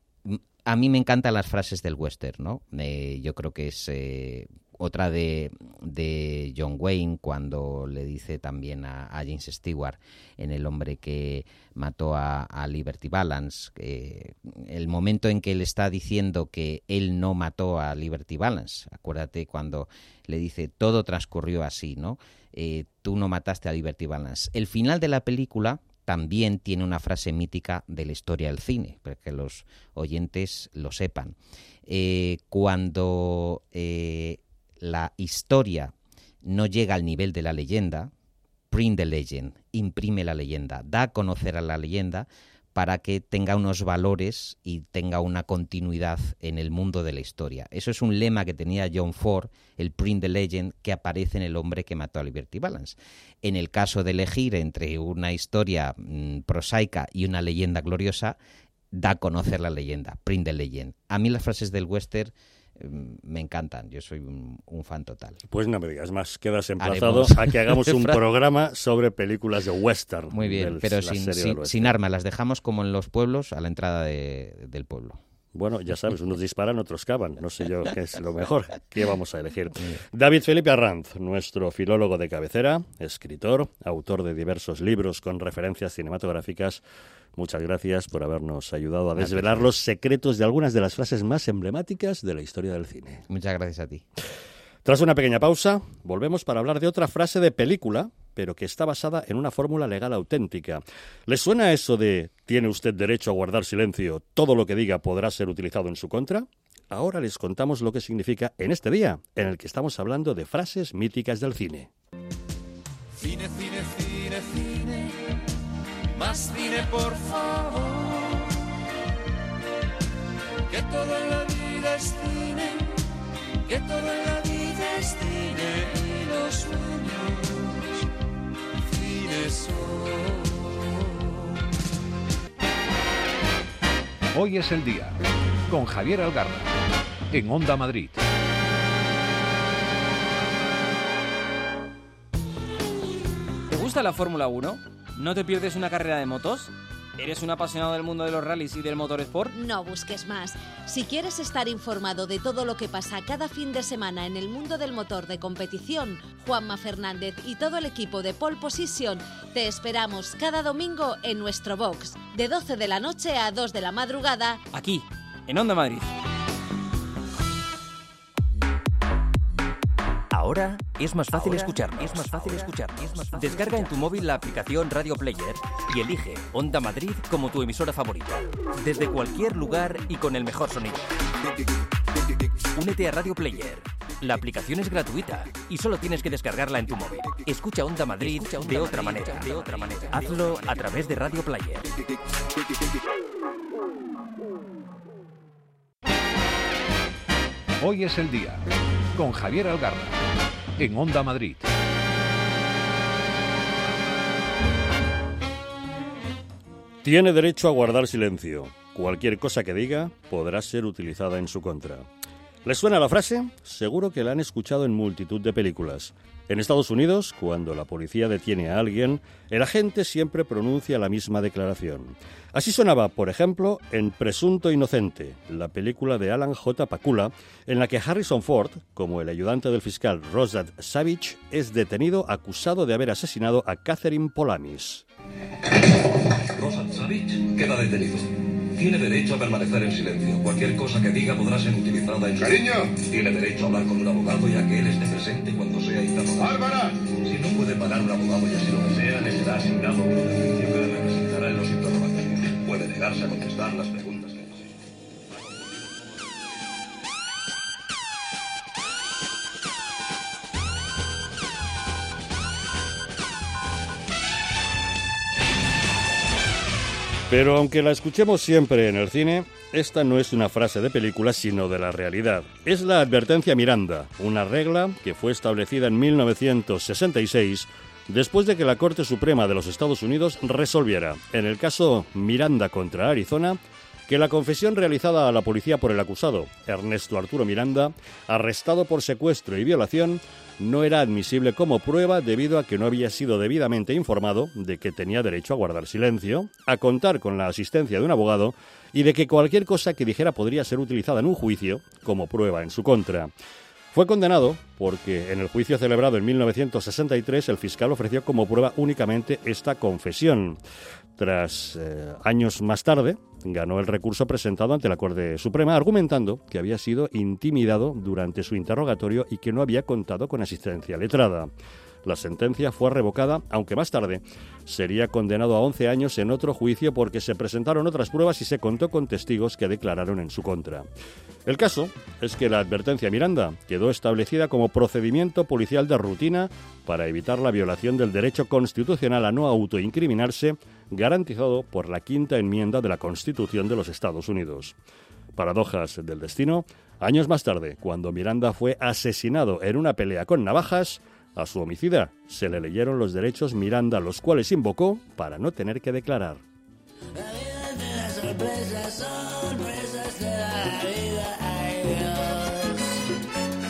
[SPEAKER 3] A mí me encantan las frases del western, ¿no? Eh, yo creo que es eh, otra de, de John Wayne, cuando le dice también a, a James Stewart en El hombre que mató a, a Liberty Balance, eh, el momento en que él está diciendo que él no mató a Liberty Balance. Acuérdate cuando le dice, todo transcurrió así, ¿no? Eh, tú no mataste a Liberty Balance. El final de la película también tiene una frase mítica de la historia del cine, para que los oyentes lo sepan. Eh, cuando eh, la historia no llega al nivel de la leyenda, print the legend, imprime la leyenda, da a conocer a la leyenda para que tenga unos valores y tenga una continuidad en el mundo de la historia. Eso es un lema que tenía John Ford, el print the legend, que aparece en El hombre que mató a Liberty Balance. En el caso de elegir entre una historia mmm, prosaica y una leyenda gloriosa, da a conocer la leyenda, print the legend. A mí las frases del western me encantan, yo soy un, un fan total.
[SPEAKER 2] Pues no me digas más, quedas emplazado
[SPEAKER 3] Haremos.
[SPEAKER 2] a que hagamos un programa sobre películas de western.
[SPEAKER 3] Muy bien,
[SPEAKER 2] del,
[SPEAKER 3] pero sin, sin, sin armas, las dejamos como en los pueblos, a la entrada de, del pueblo.
[SPEAKER 2] Bueno, ya sabes, unos disparan, otros cavan. No sé yo qué es lo mejor. ¿Qué vamos a elegir? David Felipe Arranz, nuestro filólogo de cabecera, escritor, autor de diversos libros con referencias cinematográficas. Muchas gracias por habernos ayudado a desvelar los secretos de algunas de las frases más emblemáticas de la historia del cine.
[SPEAKER 3] Muchas gracias a ti.
[SPEAKER 2] Tras una pequeña pausa, volvemos para hablar de otra frase de película, pero que está basada en una fórmula legal auténtica. ¿Les suena eso de «tiene usted derecho a guardar silencio, todo lo que diga podrá ser utilizado en su contra»? Ahora les contamos lo que significa en este día, en el que estamos hablando de frases míticas del cine.
[SPEAKER 13] Cine, cine, cine, cine, más cine por favor. Que todo en la vida es cine, que todo en la vida es cine y los sueños cine son.
[SPEAKER 1] Hoy es el día, con Javier Algarra, en Onda Madrid.
[SPEAKER 10] ¿Te gusta la Fórmula uno? ¿No te pierdes una carrera de motos? ¿Eres un apasionado del mundo de los rallies y del motorsport?
[SPEAKER 11] No busques más. Si quieres estar informado de todo lo que pasa cada fin de semana en el mundo del motor de competición, Juanma Fernández y todo el equipo de Pole Position te esperamos cada domingo en nuestro box, de doce de la noche a dos de la madrugada,
[SPEAKER 10] aquí, en Onda Madrid. Ahora es más fácil
[SPEAKER 14] Ahora
[SPEAKER 10] escucharnos.
[SPEAKER 14] es más fácil escucharnos. Es más fácil
[SPEAKER 10] Descarga en tu móvil la aplicación Radio Player y elige Onda Madrid como tu emisora favorita. Desde cualquier lugar y con el mejor sonido. Únete a Radio Player. La aplicación es gratuita y solo tienes que descargarla en tu móvil. Escucha Onda Madrid
[SPEAKER 14] Escucha Onda
[SPEAKER 10] de
[SPEAKER 14] Madrid
[SPEAKER 10] otra manera.
[SPEAKER 14] de otra manera.
[SPEAKER 10] Hazlo a través de Radio Player.
[SPEAKER 1] Hoy es el día, con Javier Algarra, en Onda Madrid.
[SPEAKER 2] Tiene derecho a guardar silencio. Cualquier cosa que diga podrá ser utilizada en su contra. ¿Les suena la frase? Seguro que la han escuchado en multitud de películas. En Estados Unidos, cuando la policía detiene a alguien, el agente siempre pronuncia la misma declaración. Así sonaba, por ejemplo, en Presunto Inocente, la película de Alan J. Pakula, en la que Harrison Ford, como el ayudante del fiscal Rosad Savage, es detenido acusado de haber asesinado a Catherine Polamis.
[SPEAKER 15] Rosad Savage queda detenido. Tiene derecho a permanecer en silencio. Cualquier cosa que diga podrá ser utilizada en su...
[SPEAKER 16] ¡Cariño!
[SPEAKER 15] Tiene derecho a hablar con un abogado ya que él esté presente cuando sea interrogado.
[SPEAKER 16] ¡Bárbara!
[SPEAKER 15] Si no puede pagar un abogado y así lo desea, le será asignado un oficio que le representará en los interrogatorios. Puede negarse a contestar las preguntas que desee.
[SPEAKER 2] Pero aunque la escuchemos siempre en el cine, esta no es una frase de película, sino de la realidad. Es la advertencia Miranda, una regla que fue establecida en mil novecientos sesenta y seis después de que la Corte Suprema de los Estados Unidos resolviera, en el caso Miranda contra Arizona, que la confesión realizada a la policía por el acusado, Ernesto Arturo Miranda, arrestado por secuestro y violación, no era admisible como prueba debido a que no había sido debidamente informado de que tenía derecho a guardar silencio, a contar con la asistencia de un abogado y de que cualquier cosa que dijera podría ser utilizada en un juicio como prueba en su contra. Fue condenado porque en el juicio celebrado en mil novecientos sesenta y tres el fiscal ofreció como prueba únicamente esta confesión. Tras eh, años más tarde, ganó el recurso presentado ante la Corte Suprema argumentando que había sido intimidado durante su interrogatorio y que no había contado con asistencia letrada. La sentencia fue revocada, aunque más tarde sería condenado a once años en otro juicio porque se presentaron otras pruebas y se contó con testigos que declararon en su contra. El caso es que la advertencia Miranda quedó establecida como procedimiento policial de rutina para evitar la violación del derecho constitucional a no autoincriminarse, garantizado por la quinta enmienda de la Constitución de los Estados Unidos. Paradojas del destino, años más tarde, cuando Miranda fue asesinado en una pelea con navajas, a su homicida se le leyeron los derechos Miranda, los cuales invocó para no tener que declarar.
[SPEAKER 8] Sorpresas, sorpresas de la vida, ay Dios.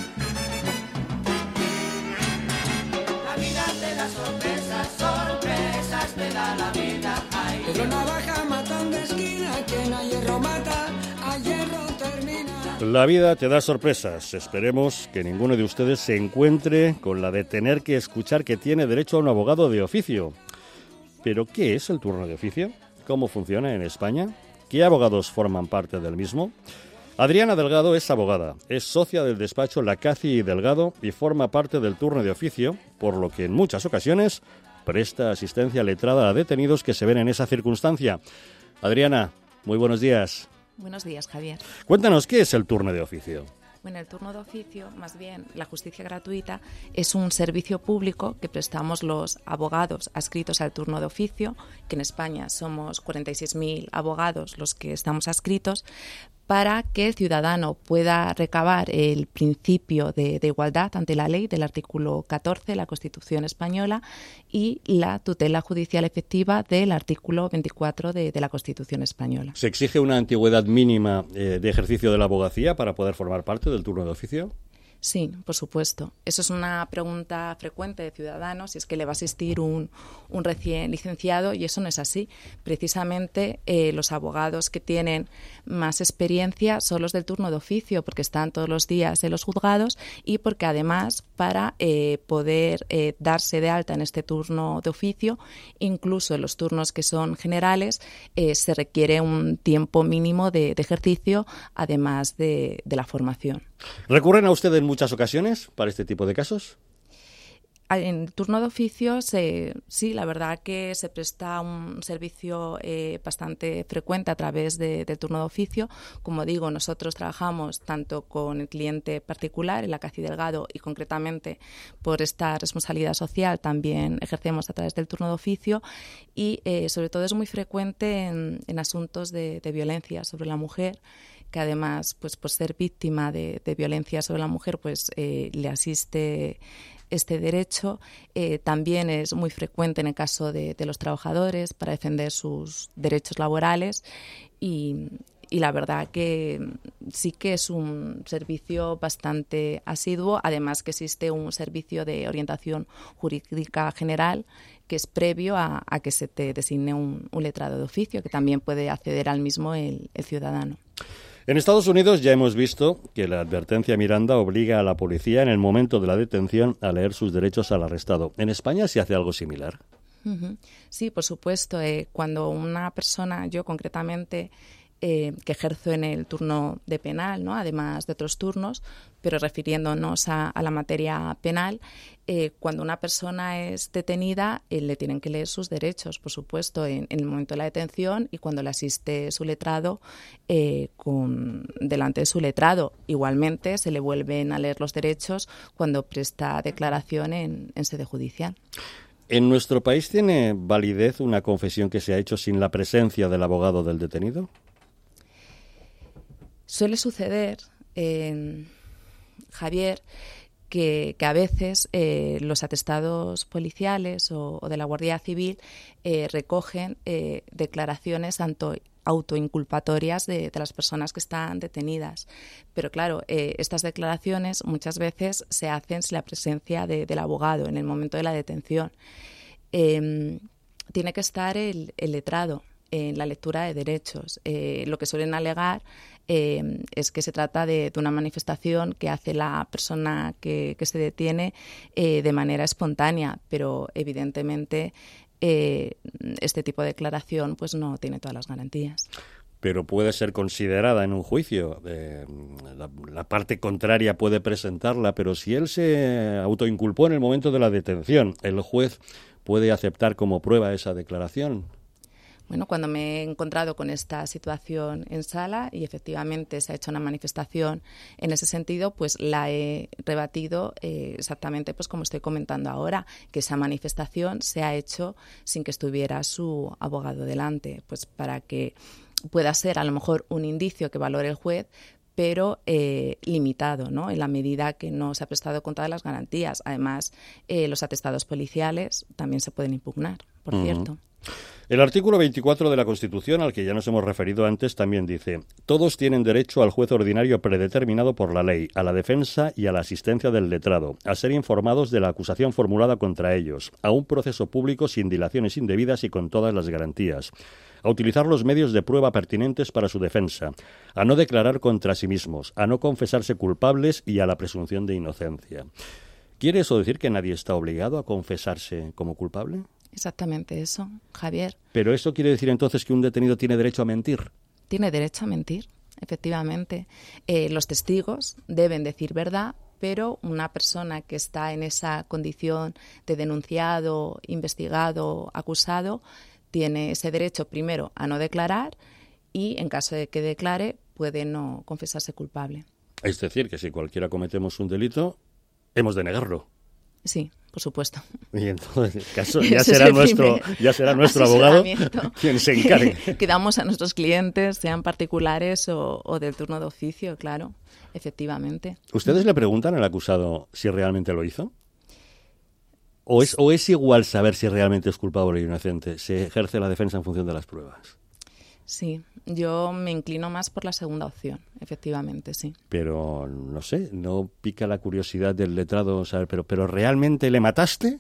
[SPEAKER 8] La vida te da sorpresas, sorpresas te da la vida, ay Dios. Pedro Navaja matando esquina, quien a hierro mata, a hierro termina.
[SPEAKER 2] La vida te da sorpresas. Esperemos que ninguno de ustedes se encuentre con la de tener que escuchar que tiene derecho a un abogado de oficio. ¿Pero qué es el turno de oficio? ¿Cómo funciona en España? ¿Qué abogados forman parte del mismo? Adriana Delgado es abogada, es socia del despacho Lacazzi y Delgado y forma parte del turno de oficio, por lo que en muchas ocasiones presta asistencia letrada a detenidos que se ven en esa circunstancia. Adriana, muy buenos días.
[SPEAKER 17] Buenos días, Javier.
[SPEAKER 2] Cuéntanos, ¿qué es el turno de oficio?
[SPEAKER 16] Bueno, el turno de oficio, más bien la justicia gratuita, es un servicio público que prestamos los abogados adscritos al turno de oficio, que en España somos cuarenta y seis mil abogados los que estamos adscritos, para que el ciudadano pueda recabar el principio de, de igualdad ante la ley del artículo catorce de la Constitución española y la tutela judicial efectiva del artículo veinticuatro de, de la Constitución española.
[SPEAKER 2] ¿Se exige una antigüedad mínima eh, de ejercicio de la abogacía para poder formar parte del turno de oficio?
[SPEAKER 16] Sí, por supuesto. Eso es una pregunta frecuente de ciudadanos, si es que le va a asistir un, un recién licenciado, y eso no es así. Precisamente eh, los abogados que tienen más experiencia son los del turno de oficio, porque están todos los días en los juzgados y porque además para eh, poder eh, darse de alta en este turno de oficio, incluso en los turnos que son generales, eh, se requiere un tiempo mínimo de, de ejercicio, además de, de la formación.
[SPEAKER 2] ¿Recurren a usted en muchas ocasiones para este tipo de casos?
[SPEAKER 16] En el turno de oficio, se, sí, la verdad que se presta un servicio eh, bastante frecuente a través de, del turno de oficio. Como digo, nosotros trabajamos tanto con el cliente particular, en la Cazzi Delgado, y concretamente por esta responsabilidad social también ejercemos a través del turno de oficio, y eh, sobre todo es muy frecuente en, en asuntos de, de violencia sobre la mujer, que además, pues por ser víctima de, de violencia sobre la mujer, pues eh, le asiste este derecho. Eh, también es muy frecuente en el caso de, de los trabajadores para defender sus derechos laborales, y, y la verdad que sí que es un servicio bastante asiduo, además que existe un servicio de orientación jurídica general que es previo a, a que se te designe un, un letrado de oficio, que también puede acceder al mismo el, el ciudadano.
[SPEAKER 2] En Estados Unidos ya hemos visto que la advertencia Miranda obliga a la policía en el momento de la detención a leer sus derechos al arrestado. ¿En España se hace algo similar?
[SPEAKER 16] Uh-huh. Sí, por supuesto. Eh, cuando una persona, yo concretamente, eh, que ejerzo en el turno de penal, ¿no?, además de otros turnos, pero refiriéndonos a, a la materia penal, eh, cuando una persona es detenida, eh, le tienen que leer sus derechos, por supuesto, en, en el momento de la detención y cuando le asiste su letrado eh, con, delante de su letrado. Igualmente, se le vuelven a leer los derechos cuando presta declaración en, en sede judicial.
[SPEAKER 2] ¿En nuestro país tiene validez una confesión que se ha hecho sin la presencia del abogado del detenido?
[SPEAKER 16] Suele suceder, eh, Javier, que, que a veces eh, los atestados policiales o, o de la Guardia Civil eh, recogen eh, declaraciones tanto autoinculpatorias de, de las personas que están detenidas. Pero claro, eh, estas declaraciones muchas veces se hacen sin la presencia de, del abogado en el momento de la detención. Eh, tiene que estar el, el letrado en la lectura de derechos. Eh, lo que suelen alegar eh, es que se trata de, de una manifestación que hace la persona que, que se detiene eh, de manera espontánea, pero evidentemente eh, este tipo de declaración pues no tiene todas las garantías.
[SPEAKER 2] Pero puede ser considerada en un juicio. Eh, la, la parte contraria puede presentarla, pero si él se autoinculpó en el momento de la detención, ¿el juez puede aceptar como prueba esa declaración?
[SPEAKER 16] Bueno, cuando me he encontrado con esta situación en sala y efectivamente se ha hecho una manifestación en ese sentido, pues la he rebatido eh, exactamente pues como estoy comentando ahora, que esa manifestación se ha hecho sin que estuviera su abogado delante, pues para que pueda ser a lo mejor un indicio que valore el juez, pero eh, limitado, ¿no?, en la medida que no se ha prestado con todas las garantías. Además, eh, los atestados policiales también se pueden impugnar, por uh-huh. cierto.
[SPEAKER 2] El artículo veinticuatro de la Constitución, al que ya nos hemos referido antes, también dice: todos tienen derecho al juez ordinario predeterminado por la ley, a la defensa y a la asistencia del letrado, a ser informados de la acusación formulada contra ellos, a un proceso público sin dilaciones indebidas y con todas las garantías, a utilizar los medios de prueba pertinentes para su defensa, a no declarar contra sí mismos, a no confesarse culpables y a la presunción de inocencia. ¿Quiere eso decir que nadie está obligado a confesarse como culpable?
[SPEAKER 16] Exactamente eso, Javier.
[SPEAKER 2] ¿Pero eso quiere decir entonces que un detenido tiene derecho a mentir?
[SPEAKER 16] Tiene derecho a mentir, efectivamente. Eh, los testigos deben decir verdad, pero una persona que está en esa condición de denunciado, investigado, acusado, tiene ese derecho primero a no declarar y, en caso de que declare, puede no confesarse culpable.
[SPEAKER 2] Es decir, que si cualquiera cometemos un delito, hemos de negarlo.
[SPEAKER 16] Sí, por supuesto.
[SPEAKER 2] Y entonces, en el caso, ya será nuestro, ya será nuestro abogado quien se encargue.
[SPEAKER 16] Que damos a nuestros clientes, sean particulares o, o del turno de oficio, claro, efectivamente.
[SPEAKER 2] ¿Ustedes le preguntan al acusado si realmente lo hizo? ¿O es, o es igual saber si realmente es culpable o inocente? ¿Se ejerce la defensa en función de las pruebas?
[SPEAKER 16] Sí, yo me inclino más por la segunda opción, efectivamente, sí.
[SPEAKER 2] Pero, no sé, ¿no pica la curiosidad del letrado saber, pero, pero ¿realmente le mataste?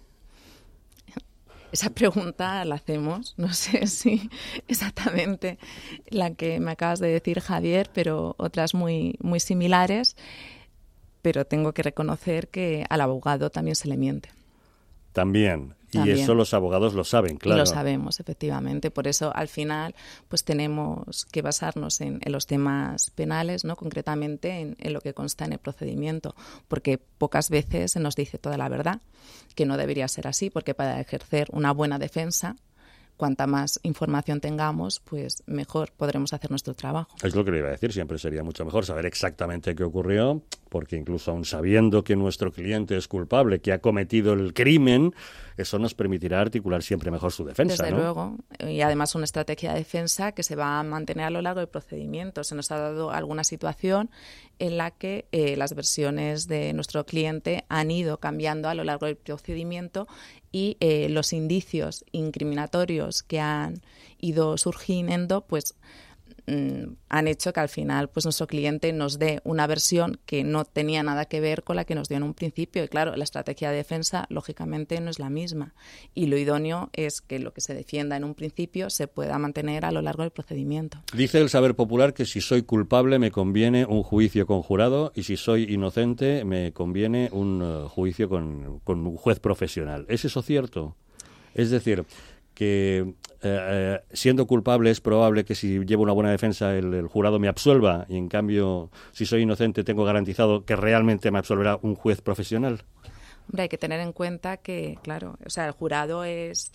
[SPEAKER 16] Esa pregunta la hacemos, no sé si exactamente la que me acabas de decir, Javier, pero otras muy, muy similares, pero tengo que reconocer que al abogado también se le miente.
[SPEAKER 2] También.
[SPEAKER 16] También.
[SPEAKER 2] Y eso los abogados lo saben, claro.
[SPEAKER 16] Y lo sabemos, efectivamente. Por eso, al final, pues tenemos que basarnos en, en los temas penales, ¿no? Concretamente en, en lo que consta en el procedimiento, porque pocas veces se nos dice toda la verdad, que no debería ser así, porque para ejercer una buena defensa, cuanta más información tengamos, pues mejor podremos hacer nuestro trabajo.
[SPEAKER 2] Es lo que le iba a decir, siempre sería mucho mejor saber exactamente qué ocurrió, porque incluso aun sabiendo que nuestro cliente es culpable, que ha cometido el crimen, eso nos permitirá articular siempre mejor su defensa,
[SPEAKER 16] Desde
[SPEAKER 2] ¿no?
[SPEAKER 16] luego, y además una estrategia de defensa que se va a mantener a lo largo del procedimiento. Se nos ha dado alguna situación en la que eh, las versiones de nuestro cliente han ido cambiando a lo largo del procedimiento y eh, los indicios incriminatorios que han ido surgiendo, pues mmm, han hecho que al final pues nuestro cliente nos dé una versión que no tenía nada que ver con la que nos dio en un principio. Y claro, la estrategia de defensa lógicamente no es la misma. Y lo idóneo es que lo que se defienda en un principio se pueda mantener a lo largo del procedimiento.
[SPEAKER 2] Dice el saber popular que si soy culpable me conviene un juicio con jurado y si soy inocente me conviene un uh, juicio con, con un juez profesional. ¿Es eso cierto? Es decir, que eh, siendo culpable es probable que si llevo una buena defensa el, el jurado me absuelva y en cambio si soy inocente tengo garantizado que realmente me absolverá un juez profesional.
[SPEAKER 16] Hombre, hay que tener en cuenta que, claro, o sea, el jurado es,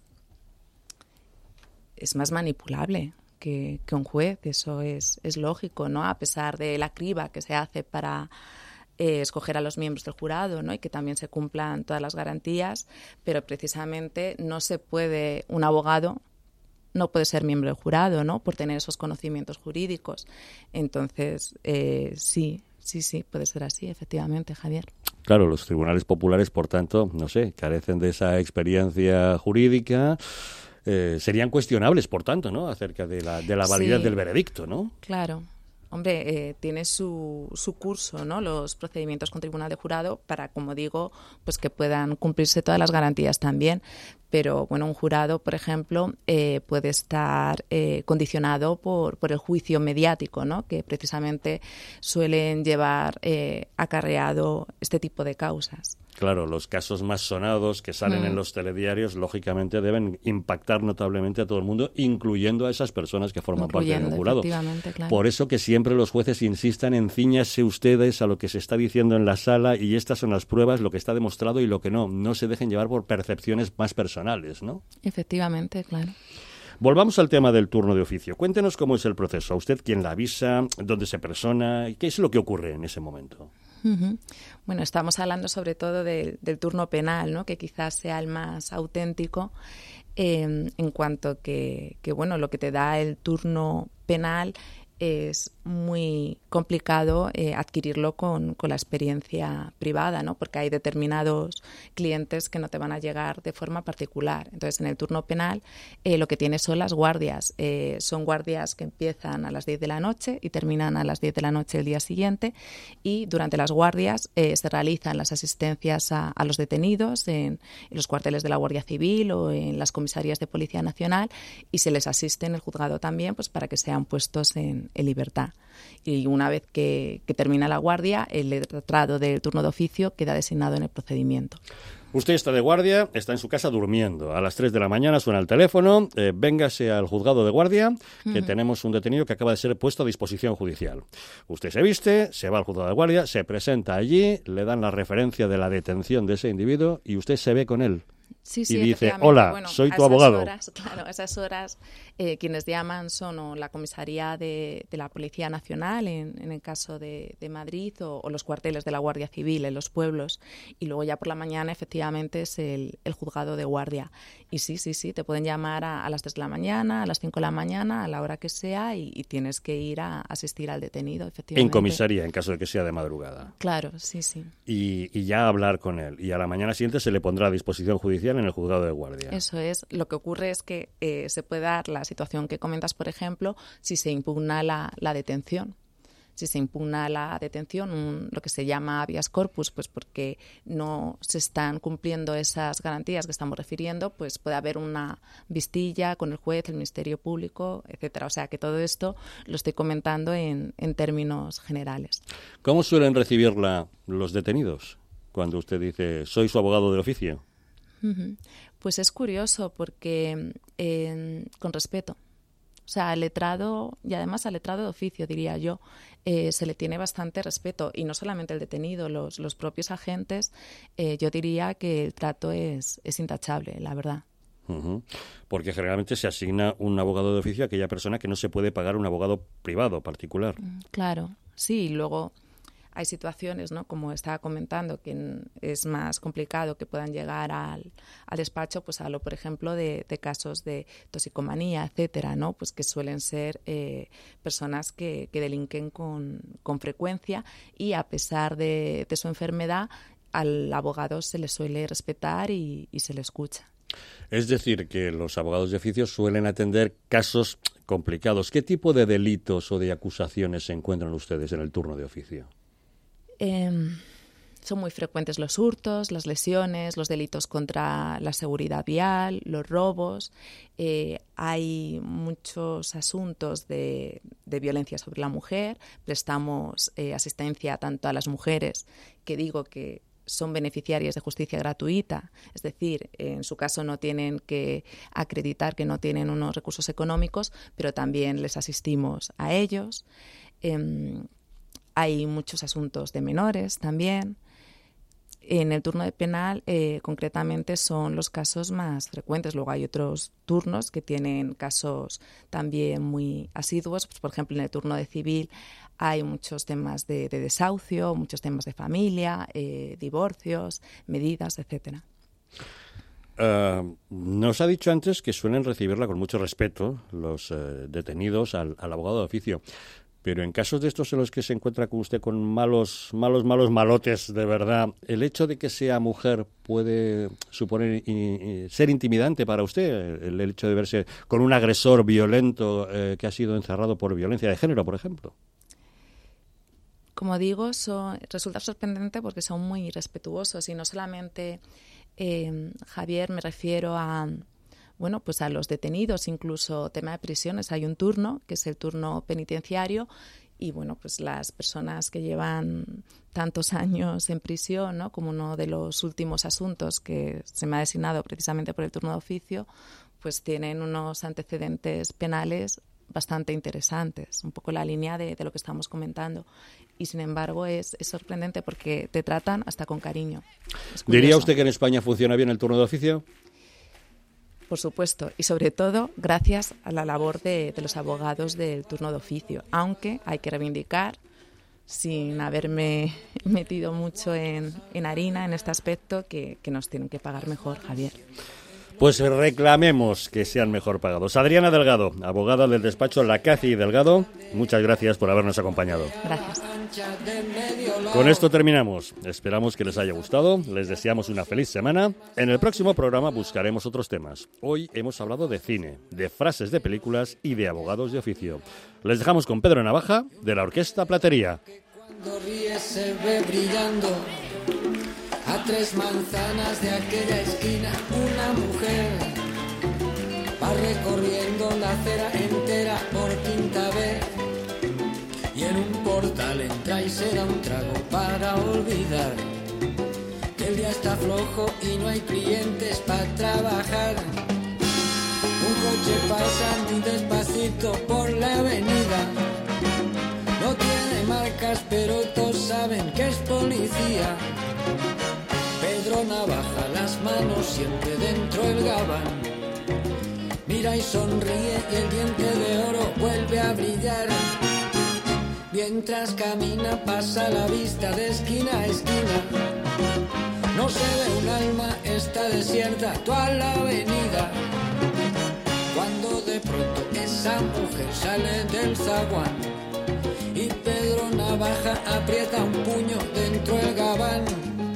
[SPEAKER 16] es más manipulable que, que un juez, eso es, es lógico, ¿no? A pesar de la criba que se hace para Eh, escoger a los miembros del jurado, ¿no? Y que también se cumplan todas las garantías, pero precisamente no se puede, un abogado no puede ser miembro del jurado, ¿no? Por tener esos conocimientos jurídicos. Entonces, eh, sí, sí, sí, puede ser así, efectivamente, Javier.
[SPEAKER 2] Claro, los tribunales populares, por tanto, no sé, carecen de esa experiencia jurídica. Eh, serían cuestionables, por tanto, ¿no? Acerca de la, de la validez
[SPEAKER 16] sí,
[SPEAKER 2] del veredicto, ¿no?
[SPEAKER 16] Claro. Hombre, eh, tiene su, su curso, ¿no? Los procedimientos con tribunal de jurado para, como digo, pues que puedan cumplirse todas las garantías también. Pero, bueno, un jurado, por ejemplo, eh, puede estar eh, condicionado por, por el juicio mediático, ¿no? Que precisamente suelen llevar eh, acarreado este tipo de causas.
[SPEAKER 2] Claro, los casos más sonados que salen mm. en los telediarios, lógicamente, deben impactar notablemente a todo el mundo, incluyendo a esas personas que forman parte del jurado.
[SPEAKER 16] Claro.
[SPEAKER 2] Por eso que siempre los jueces insistan en cíñase ustedes a lo que se está diciendo en la sala y estas son las pruebas, lo que está demostrado y lo que no. No se dejen llevar por percepciones más personales, ¿no?
[SPEAKER 16] Efectivamente, claro.
[SPEAKER 2] Volvamos al tema del turno de oficio. Cuéntenos cómo es el proceso. ¿A usted quién la avisa? ¿Dónde se persona? ¿Y qué es lo que ocurre en ese momento?
[SPEAKER 16] Uh-huh. Bueno, estamos hablando sobre todo de, del turno penal, ¿no? Que quizás sea el más auténtico eh, en cuanto que, que, bueno, lo que te da el turno penal es muy complicado eh, adquirirlo con, con la experiencia privada, ¿no? Porque hay determinados clientes que no te van a llegar de forma particular. Entonces, en el turno penal eh, lo que tienes son las guardias. Eh, son guardias que empiezan a las diez de la noche y terminan a las diez de la noche el día siguiente y durante las guardias eh, se realizan las asistencias a, a los detenidos en, en los cuarteles de la Guardia Civil o en las comisarías de Policía Nacional y se les asiste en el juzgado también pues para que sean puestos en, en libertad. Y una vez que, que termina la guardia, el letrado del turno de oficio queda designado en el procedimiento.
[SPEAKER 2] Usted está de guardia, está en su casa durmiendo. A las tres de la mañana suena el teléfono, eh, véngase al juzgado de guardia, que uh-huh. tenemos un detenido que acaba de ser puesto a disposición judicial. Usted se viste, se va al juzgado de guardia, se presenta allí, le dan la referencia de la detención de ese individuo y usted se ve con él.
[SPEAKER 16] Sí, sí,
[SPEAKER 2] y dice, hola,
[SPEAKER 16] bueno,
[SPEAKER 2] soy tu
[SPEAKER 16] a
[SPEAKER 2] abogado.
[SPEAKER 16] Horas, claro, a esas horas eh, quienes llaman son o la comisaría de, de la Policía Nacional, en, en el caso de, de Madrid, o, o los cuarteles de la Guardia Civil en los pueblos. Y luego ya por la mañana, efectivamente, es el, el juzgado de guardia. Y sí, sí, sí, te pueden llamar a, a las tres de la mañana, a las cinco de la mañana, a la hora que sea, y, y tienes que ir a asistir al detenido, efectivamente.
[SPEAKER 2] En comisaría, en caso de que sea de madrugada.
[SPEAKER 16] Claro, sí, sí.
[SPEAKER 2] Y, y ya hablar con él. Y a la mañana siguiente se le pondrá a disposición judicial en el juzgado de guardia.
[SPEAKER 16] Eso es. Lo que ocurre es que eh, se puede dar la situación que comentas, por ejemplo, si se impugna la, la detención. Si se impugna la detención, un, lo que se llama habeas corpus, pues porque no se están cumpliendo esas garantías que estamos refiriendo, pues puede haber una vistilla con el juez, el Ministerio Público, etcétera. O sea que todo esto lo estoy comentando en, en términos generales.
[SPEAKER 2] ¿Cómo suelen recibirla los detenidos cuando usted dice, soy su abogado del oficio?
[SPEAKER 16] Uh-huh. Pues es curioso porque eh, con respeto. O sea, al letrado, y además al letrado de oficio, diría yo, eh, se le tiene bastante respeto. Y no solamente el detenido, los, los propios agentes, eh, yo diría que el trato es, es intachable, la verdad.
[SPEAKER 2] Uh-huh. Porque generalmente se asigna un abogado de oficio a aquella persona que no se puede pagar un abogado privado, particular.
[SPEAKER 16] Claro, sí, y luego hay situaciones, ¿no?, como estaba comentando, que es más complicado que puedan llegar al, al despacho, pues hablo, por ejemplo, de, de casos de toxicomanía, etcétera, ¿no?, pues que suelen ser eh, personas que, que delinquen con, con frecuencia, y a pesar de, de su enfermedad, al abogado se le suele respetar y, y se le escucha.
[SPEAKER 2] Es decir, que los abogados de oficio suelen atender casos complicados. ¿Qué tipo de delitos o de acusaciones se encuentran ustedes en el turno de oficio?
[SPEAKER 16] Eh, son muy frecuentes los hurtos, las lesiones, los delitos contra la seguridad vial, los robos. Eh, hay muchos asuntos de, de violencia sobre la mujer. Prestamos eh, asistencia tanto a las mujeres, que digo que son beneficiarias de justicia gratuita, es decir, en su caso no tienen que acreditar que no tienen unos recursos económicos, pero también les asistimos a ellos. Eh, Hay muchos asuntos de menores también. En el turno de penal, eh, concretamente, son los casos más frecuentes. Luego hay otros turnos que tienen casos también muy asiduos. Pues, por ejemplo, en el turno de civil hay muchos temas de, de desahucio, muchos temas de familia, eh, divorcios, medidas, etcétera.
[SPEAKER 2] Uh, nos ha dicho antes que suelen recibirla con mucho respeto los uh, detenidos al, al abogado de oficio. Pero en casos de estos en los que se encuentra con usted con malos, malos, malos malotes de verdad, ¿el hecho de que sea mujer puede suponer y, y ser intimidante para usted? El, el hecho de verse con un agresor violento eh, que ha sido encerrado por violencia de género, por ejemplo.
[SPEAKER 16] Como digo, son, resulta sorprendente porque son muy respetuosos, y no solamente, eh, Javier, me refiero a... Bueno, pues a los detenidos, incluso tema de prisiones. Hay un turno, que es el turno penitenciario, y bueno, pues las personas que llevan tantos años en prisión, ¿no?, como uno de los últimos asuntos que se me ha designado precisamente por el turno de oficio, pues tienen unos antecedentes penales bastante interesantes, un poco la línea de, de lo que estamos comentando. Y sin embargo es, es sorprendente porque te tratan hasta con cariño.
[SPEAKER 2] ¿Diría usted que en España funciona bien el turno de oficio?
[SPEAKER 16] Por supuesto, y sobre todo gracias a la labor de, de los abogados del turno de oficio, aunque hay que reivindicar, sin haberme metido mucho en, en harina en este aspecto, que, que nos tienen que pagar mejor, Javier.
[SPEAKER 2] Pues reclamemos que sean mejor pagados. Adriana Delgado, abogada del despacho Lacaci y Delgado, muchas gracias por habernos acompañado.
[SPEAKER 16] Gracias.
[SPEAKER 2] Con esto terminamos. Esperamos que les haya gustado. Les deseamos una feliz semana. En el próximo programa buscaremos otros temas. Hoy hemos hablado de cine, de frases de películas y de abogados de oficio. Les dejamos con Pedro Navaja, de la Orquesta Platería.
[SPEAKER 8] Cuando ríe se ve brillando. A tres manzanas de aquella esquina, una mujer va recorriendo la acera entera por quinta vez, y en un portal entra y se da un trago para olvidar que el día está flojo y no hay clientes para trabajar. Un coche pasa muy despacito por la avenida, no tiene marcas pero todos saben que es policía. Pedro Navaja las manos siempre dentro el gabán. Mira y sonríe y el diente de oro vuelve a brillar. Mientras camina pasa la vista de esquina a esquina. No se ve un alma, está desierta toda la avenida. Cuando de pronto esa mujer sale del zaguán y Pedro Navaja aprieta un puño dentro del gabán.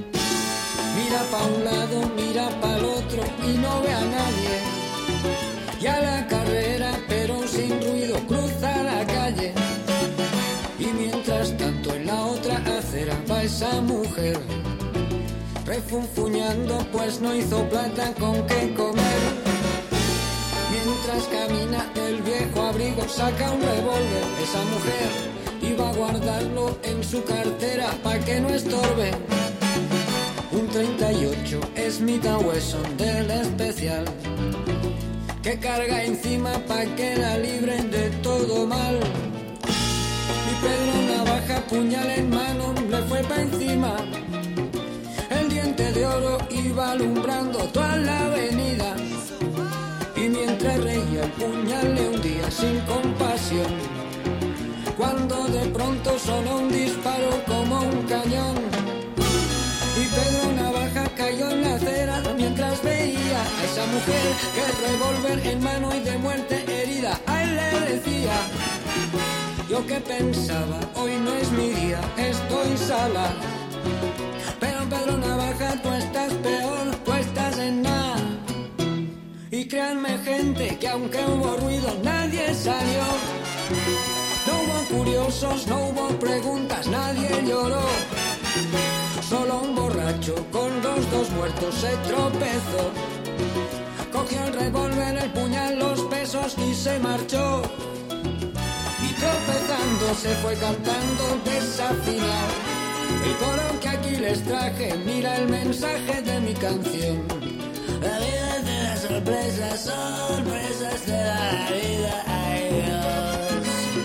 [SPEAKER 8] Mira pa' un lado, mira pa' el otro y no ve a nadie. Y a la carrera, pero sin ruido, cruza la calle. Y mientras tanto en la otra acera va esa mujer, refunfuñando pues no hizo plata con qué comer. Mientras camina el viejo abrigo saca un revólver. Esa mujer iba a guardarlo en su cartera pa' que no estorbe. Un treinta y ocho Smith and Wesson del especial, que carga encima pa' que la libren de todo mal. Y Pedro Navaja, puñal en mano, le fue pa' encima. El diente de oro iba alumbrando toda la avenida. Y mientras reía el puñal le hundía sin compasión, cuando de pronto sonó un disparo como un cañón. Y Pedro Navaja cayó en la acera mientras veía a esa mujer que revólver en mano y de muerte herida a él le decía: yo que pensaba, hoy no es mi día, estoy sola. Pero Pedro Navaja, tú estás peor, tú estás en nada. Y créanme gente que aunque hubo ruido nadie salió. No hubo curiosos, no hubo preguntas, nadie lloró. Solo un borracho con los dos muertos se tropezó. Cogió el revólver, el puñal, los pesos y se marchó. Y tropezando se fue cantando desafinado el coro que aquí les traje. Mira el mensaje de mi canción. La vida es de las sorpresas, sorpresas de la vida, ay Dios.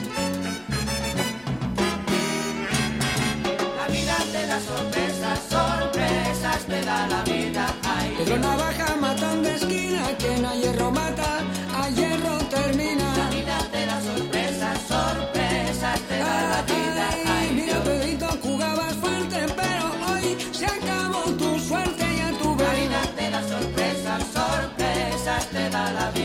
[SPEAKER 13] La vida te da sorpresas, sorpresas te da la vida, ay
[SPEAKER 8] Pedro Navaja, matón de esquina, quien a hierro mata, a hierro termina.
[SPEAKER 13] La vida te da sorpresas, sorpresas te da la vida, ay
[SPEAKER 8] mira Pedrito, jugabas fuerte, pero hoy se acabó tu suerte, ya tu
[SPEAKER 13] vida. La vida te da sorpresas, sorpresas te da la vida.